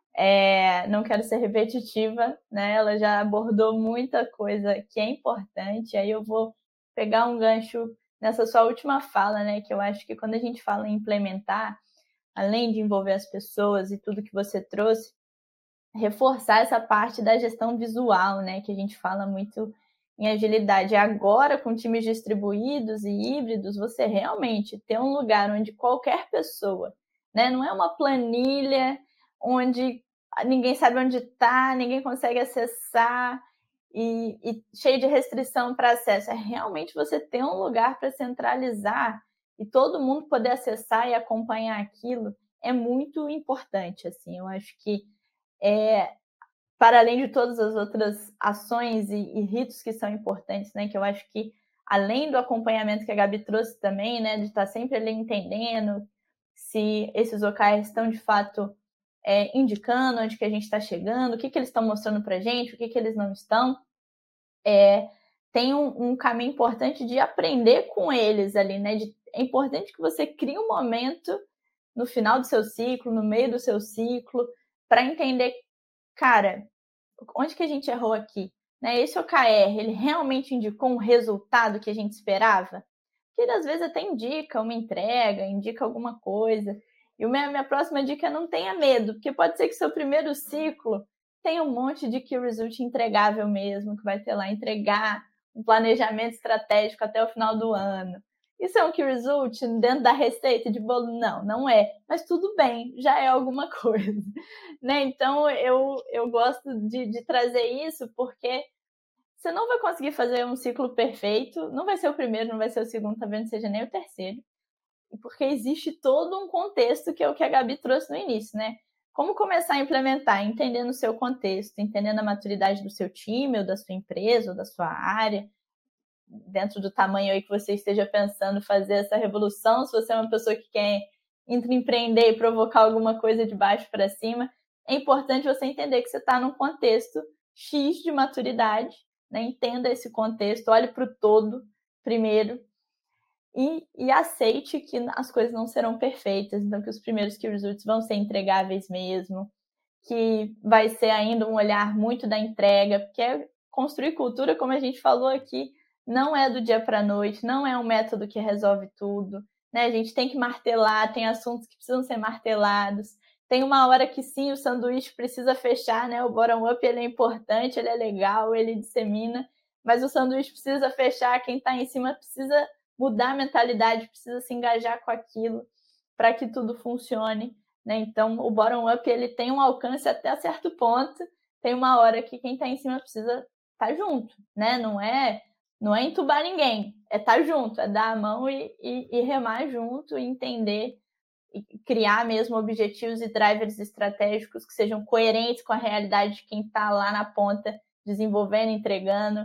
É, não quero ser repetitiva, né? Ela já abordou muita coisa que é importante, aí eu vou pegar um gancho nessa sua última fala, né? Que eu acho que quando a gente fala em implementar, além de envolver as pessoas e tudo que você trouxe, reforçar essa parte da gestão visual, né, que a gente fala muito em agilidade. Agora, com times distribuídos e híbridos, você realmente tem um lugar onde qualquer pessoa, né, não é uma planilha onde ninguém sabe onde está, ninguém consegue acessar e, e cheio de restrição para acesso. É realmente você ter um lugar para centralizar e todo mundo poder acessar e acompanhar aquilo é muito importante, assim. Eu acho que É, para além de todas as outras ações e, e ritos que são importantes, né, que eu acho que além do acompanhamento que a Gabi trouxe também, né, de estar sempre ali entendendo se esses O K Rs estão de fato é, indicando onde que a gente está chegando, o que, que eles estão mostrando para a gente, o que, que eles não estão, é, tem um, um caminho importante de aprender com eles ali, né, de, é importante que você crie um momento no final do seu ciclo, no meio do seu ciclo, para entender, cara, onde que a gente errou aqui? Né? Esse O K R, ele realmente indicou um resultado que a gente esperava? Porque ele às vezes até indica uma entrega, indica alguma coisa. E a minha, minha próxima dica é não tenha medo, porque pode ser que seu primeiro ciclo tenha um monte de key result entregável mesmo, que vai ter lá entregar um planejamento estratégico até o final do ano. Isso é um key result dentro da receita de bolo? Não, não é. Mas tudo bem, já é alguma coisa. Né? Então, eu, eu gosto de, de trazer isso porque você não vai conseguir fazer um ciclo perfeito. Não vai ser o primeiro, não vai ser o segundo, talvez não seja nem o terceiro. Porque existe todo um contexto que é o que a Gabi trouxe no início, né? Como começar a implementar? Entendendo o seu contexto, entendendo a maturidade do seu time, ou da sua empresa, ou da sua área, dentro do tamanho aí que você esteja pensando fazer essa revolução, se você é uma pessoa que quer empreender e provocar alguma coisa de baixo para cima, é importante você entender que você está num contexto X de maturidade, né? Entenda esse contexto, olhe para o todo primeiro e, e aceite que as coisas não serão perfeitas, então que os primeiros key results vão ser entregáveis mesmo, que vai ser ainda um olhar muito da entrega, porque é construir cultura, como a gente falou aqui, não é do dia para a noite, não é um método que resolve tudo, né? A gente tem que martelar, tem assuntos que precisam ser martelados, tem uma hora que sim, o sanduíche precisa fechar, né? O bottom-up ele é importante, ele é legal, ele dissemina, mas o sanduíche precisa fechar, quem está em cima precisa mudar a mentalidade, precisa se engajar com aquilo para que tudo funcione, né? Então, o bottom-up ele tem um alcance até certo ponto, tem uma hora que quem está em cima precisa estar junto, né? Não é, não é entubar ninguém, é estar junto, é dar a mão e, e, e remar junto e entender e criar mesmo objetivos e drivers estratégicos que sejam coerentes com a realidade de quem está lá na ponta, desenvolvendo, entregando.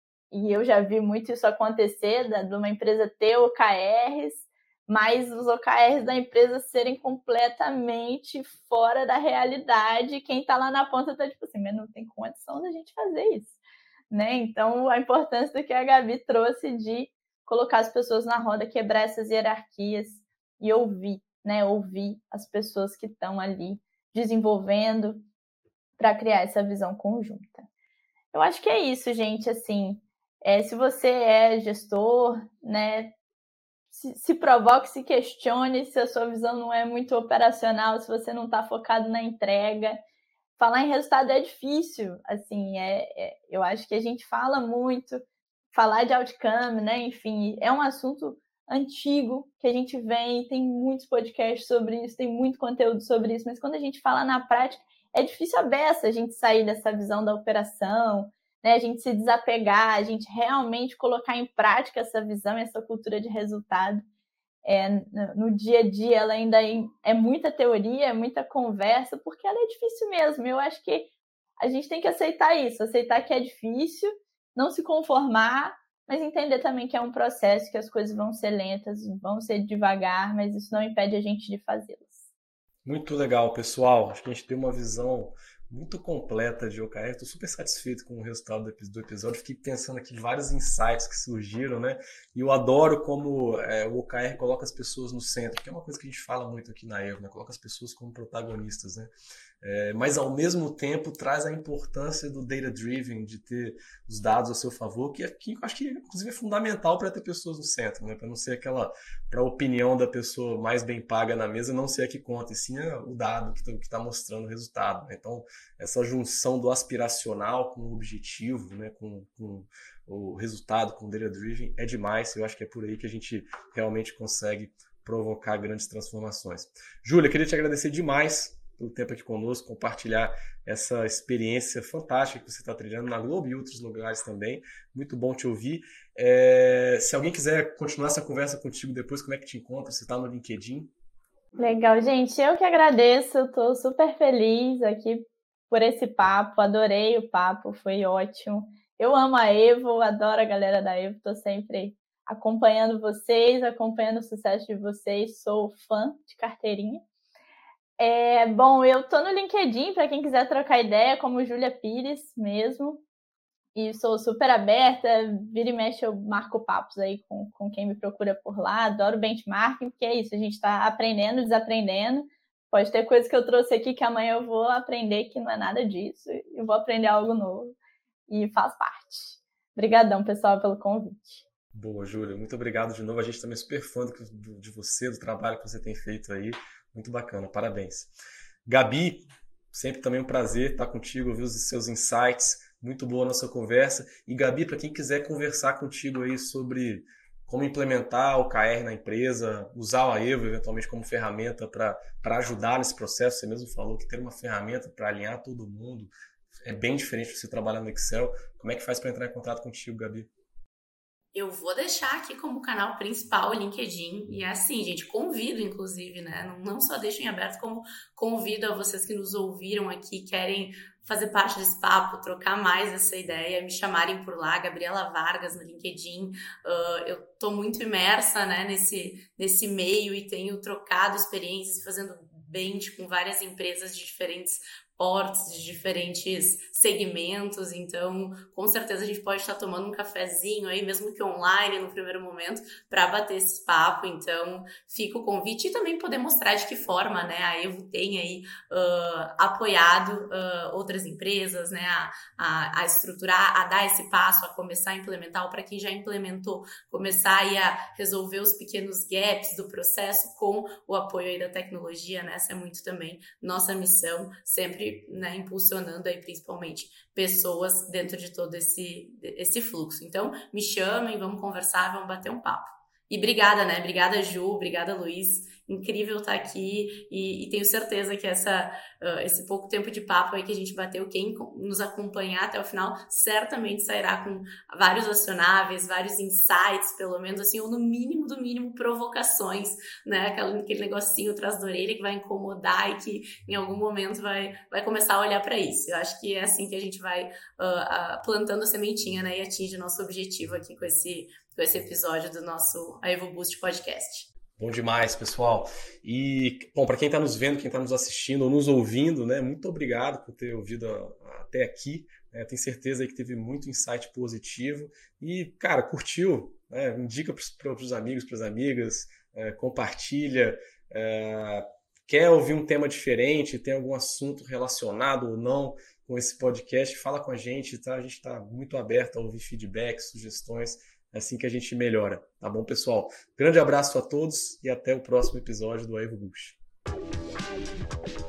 E eu já vi muito isso acontecer, de uma empresa ter O K Rs, mas os O K Rs da empresa serem completamente fora da realidade. Quem está lá na ponta está tipo assim, mas não tem condição da gente fazer isso, né? Então, a importância do que a Gabi trouxe de colocar as pessoas na roda, quebrar essas hierarquias e ouvir, né? Ouvir as pessoas que estão ali desenvolvendo para criar essa visão conjunta. Eu acho que é isso, gente, assim, é, se você é gestor, né, se, se provoque, se questione se a sua visão não é muito operacional, se você não está focado na entrega. Falar em resultado é difícil, assim, é, é, eu acho que a gente fala muito, falar de outcome, né, enfim, é um assunto antigo que a gente vem, tem muitos podcasts sobre isso, tem muito conteúdo sobre isso, mas quando a gente fala na prática, é difícil a beça a gente sair dessa visão da operação, né, a gente se desapegar, a gente realmente colocar em prática essa visão e essa cultura de resultado. É, no dia a dia ela ainda é muita teoria, é muita conversa, porque ela é difícil mesmo. Eu acho que a gente tem que aceitar isso, aceitar que é difícil, não se conformar, mas entender também que é um processo, que as coisas vão ser lentas, vão ser devagar, mas isso não impede a gente de fazê-las. Muito legal, pessoal. Acho que a gente tem uma visão muito completa de O K R. Estou super satisfeito com o resultado do episódio. Fiquei pensando aqui em vários insights que surgiram, né? E eu adoro como é, o O K R coloca as pessoas no centro, que é uma coisa que a gente fala muito aqui na Evo, né? Coloca as pessoas como protagonistas, né? É, mas ao mesmo tempo traz a importância do data driven, de ter os dados a seu favor, que, é, que eu acho que inclusive é fundamental para ter pessoas no centro, né? Para não ser aquela, para a opinião da pessoa mais bem paga na mesa não ser a que conta, e sim o dado que está mostrando o resultado, né? Então essa junção do aspiracional com o objetivo, né? com, com o resultado, com o data driven é demais. Eu acho que é por aí que a gente realmente consegue provocar grandes transformações. Júlia, queria te agradecer demais pelo tempo aqui conosco, compartilhar essa experiência fantástica que você está trilhando na Globo e outros lugares também. Muito bom te ouvir. É, se alguém quiser continuar essa conversa contigo depois, como é que te encontra? Você está no LinkedIn? Legal, gente. Eu que agradeço. Estou super feliz aqui por esse papo. Adorei o papo, foi ótimo. Eu amo a Evo, adoro a galera da Evo. Estou sempre acompanhando vocês, acompanhando o sucesso de vocês. Sou fã de carteirinha. É, bom, eu tô no LinkedIn, para quem quiser trocar ideia, como Júlia Pires mesmo, e sou super aberta, vira e mexe eu marco papos aí com, com quem me procura por lá, adoro benchmarking, porque é isso, a gente está aprendendo, desaprendendo, pode ter coisas que eu trouxe aqui que amanhã eu vou aprender que não é nada disso, eu vou aprender algo novo, e faz parte. Obrigadão, pessoal, pelo convite. Boa, Júlia, muito obrigado de novo, a gente também é super fã do, de você, do trabalho que você tem feito aí. Muito bacana, parabéns. Gabi, sempre também um prazer estar contigo, ouvir os seus insights, muito boa a nossa conversa. E Gabi, para quem quiser conversar contigo aí sobre como implementar o K R na empresa, usar a Evo eventualmente como ferramenta para ajudar nesse processo, você mesmo falou que ter uma ferramenta para alinhar todo mundo é bem diferente de você trabalhar no Excel. Como é que faz para entrar em contato contigo, Gabi? Eu vou deixar aqui como canal principal o LinkedIn. E é assim, gente, convido, inclusive, né? Não, não só deixo em aberto, como convido a vocês que nos ouviram aqui, querem fazer parte desse papo, trocar mais essa ideia, me chamarem por lá, Gabriela Vargas no LinkedIn. Uh, eu tô muito imersa, né, nesse, nesse meio e tenho trocado experiências, fazendo bench com várias empresas de diferentes portes, de diferentes segmentos, então com certeza a gente pode estar tomando um cafezinho aí, mesmo que online no primeiro momento, para bater esse papo. Então fica o convite e também poder mostrar de que forma, né, a Evo tem aí uh, apoiado uh, outras empresas, né, a, a, a estruturar, a dar esse passo, a começar a implementar, ou para quem já implementou, começar aí a resolver os pequenos gaps do processo com o apoio aí da tecnologia, né? Essa é muito também nossa missão, sempre, né, impulsionando aí principalmente pessoas dentro de todo esse, esse fluxo. Então, me chamem, vamos conversar, vamos bater um papo. E obrigada, né? Obrigada, Ju, obrigada, Luiz. Incrível estar aqui e, e tenho certeza que essa, uh, esse pouco tempo de papo aí que a gente bateu, quem nos acompanhar até o final, certamente sairá com vários acionáveis, vários insights, pelo menos assim, ou no mínimo do mínimo provocações, né? Aquele, aquele negocinho atrás da orelha que vai incomodar e que em algum momento vai, vai começar a olhar para isso. Eu acho que é assim que a gente vai uh, uh, plantando a sementinha, né? E atinge o nosso objetivo aqui com esse, com esse episódio do nosso A Evo Boost Podcast. Bom demais, pessoal. E, bom, para quem está nos vendo, quem está nos assistindo ou nos ouvindo, né, muito obrigado por ter ouvido a, a, até aqui. Né, tenho certeza aí que teve muito insight positivo. E, cara, curtiu? Né, indica para os amigos, para as amigas, é, compartilha. É, quer ouvir um tema diferente, tem algum assunto relacionado ou não com esse podcast, fala com a gente, tá? A gente está muito aberto a ouvir feedbacks, sugestões. É assim que a gente melhora, tá bom, pessoal? Grande abraço a todos e até o próximo episódio do A Evo Boost.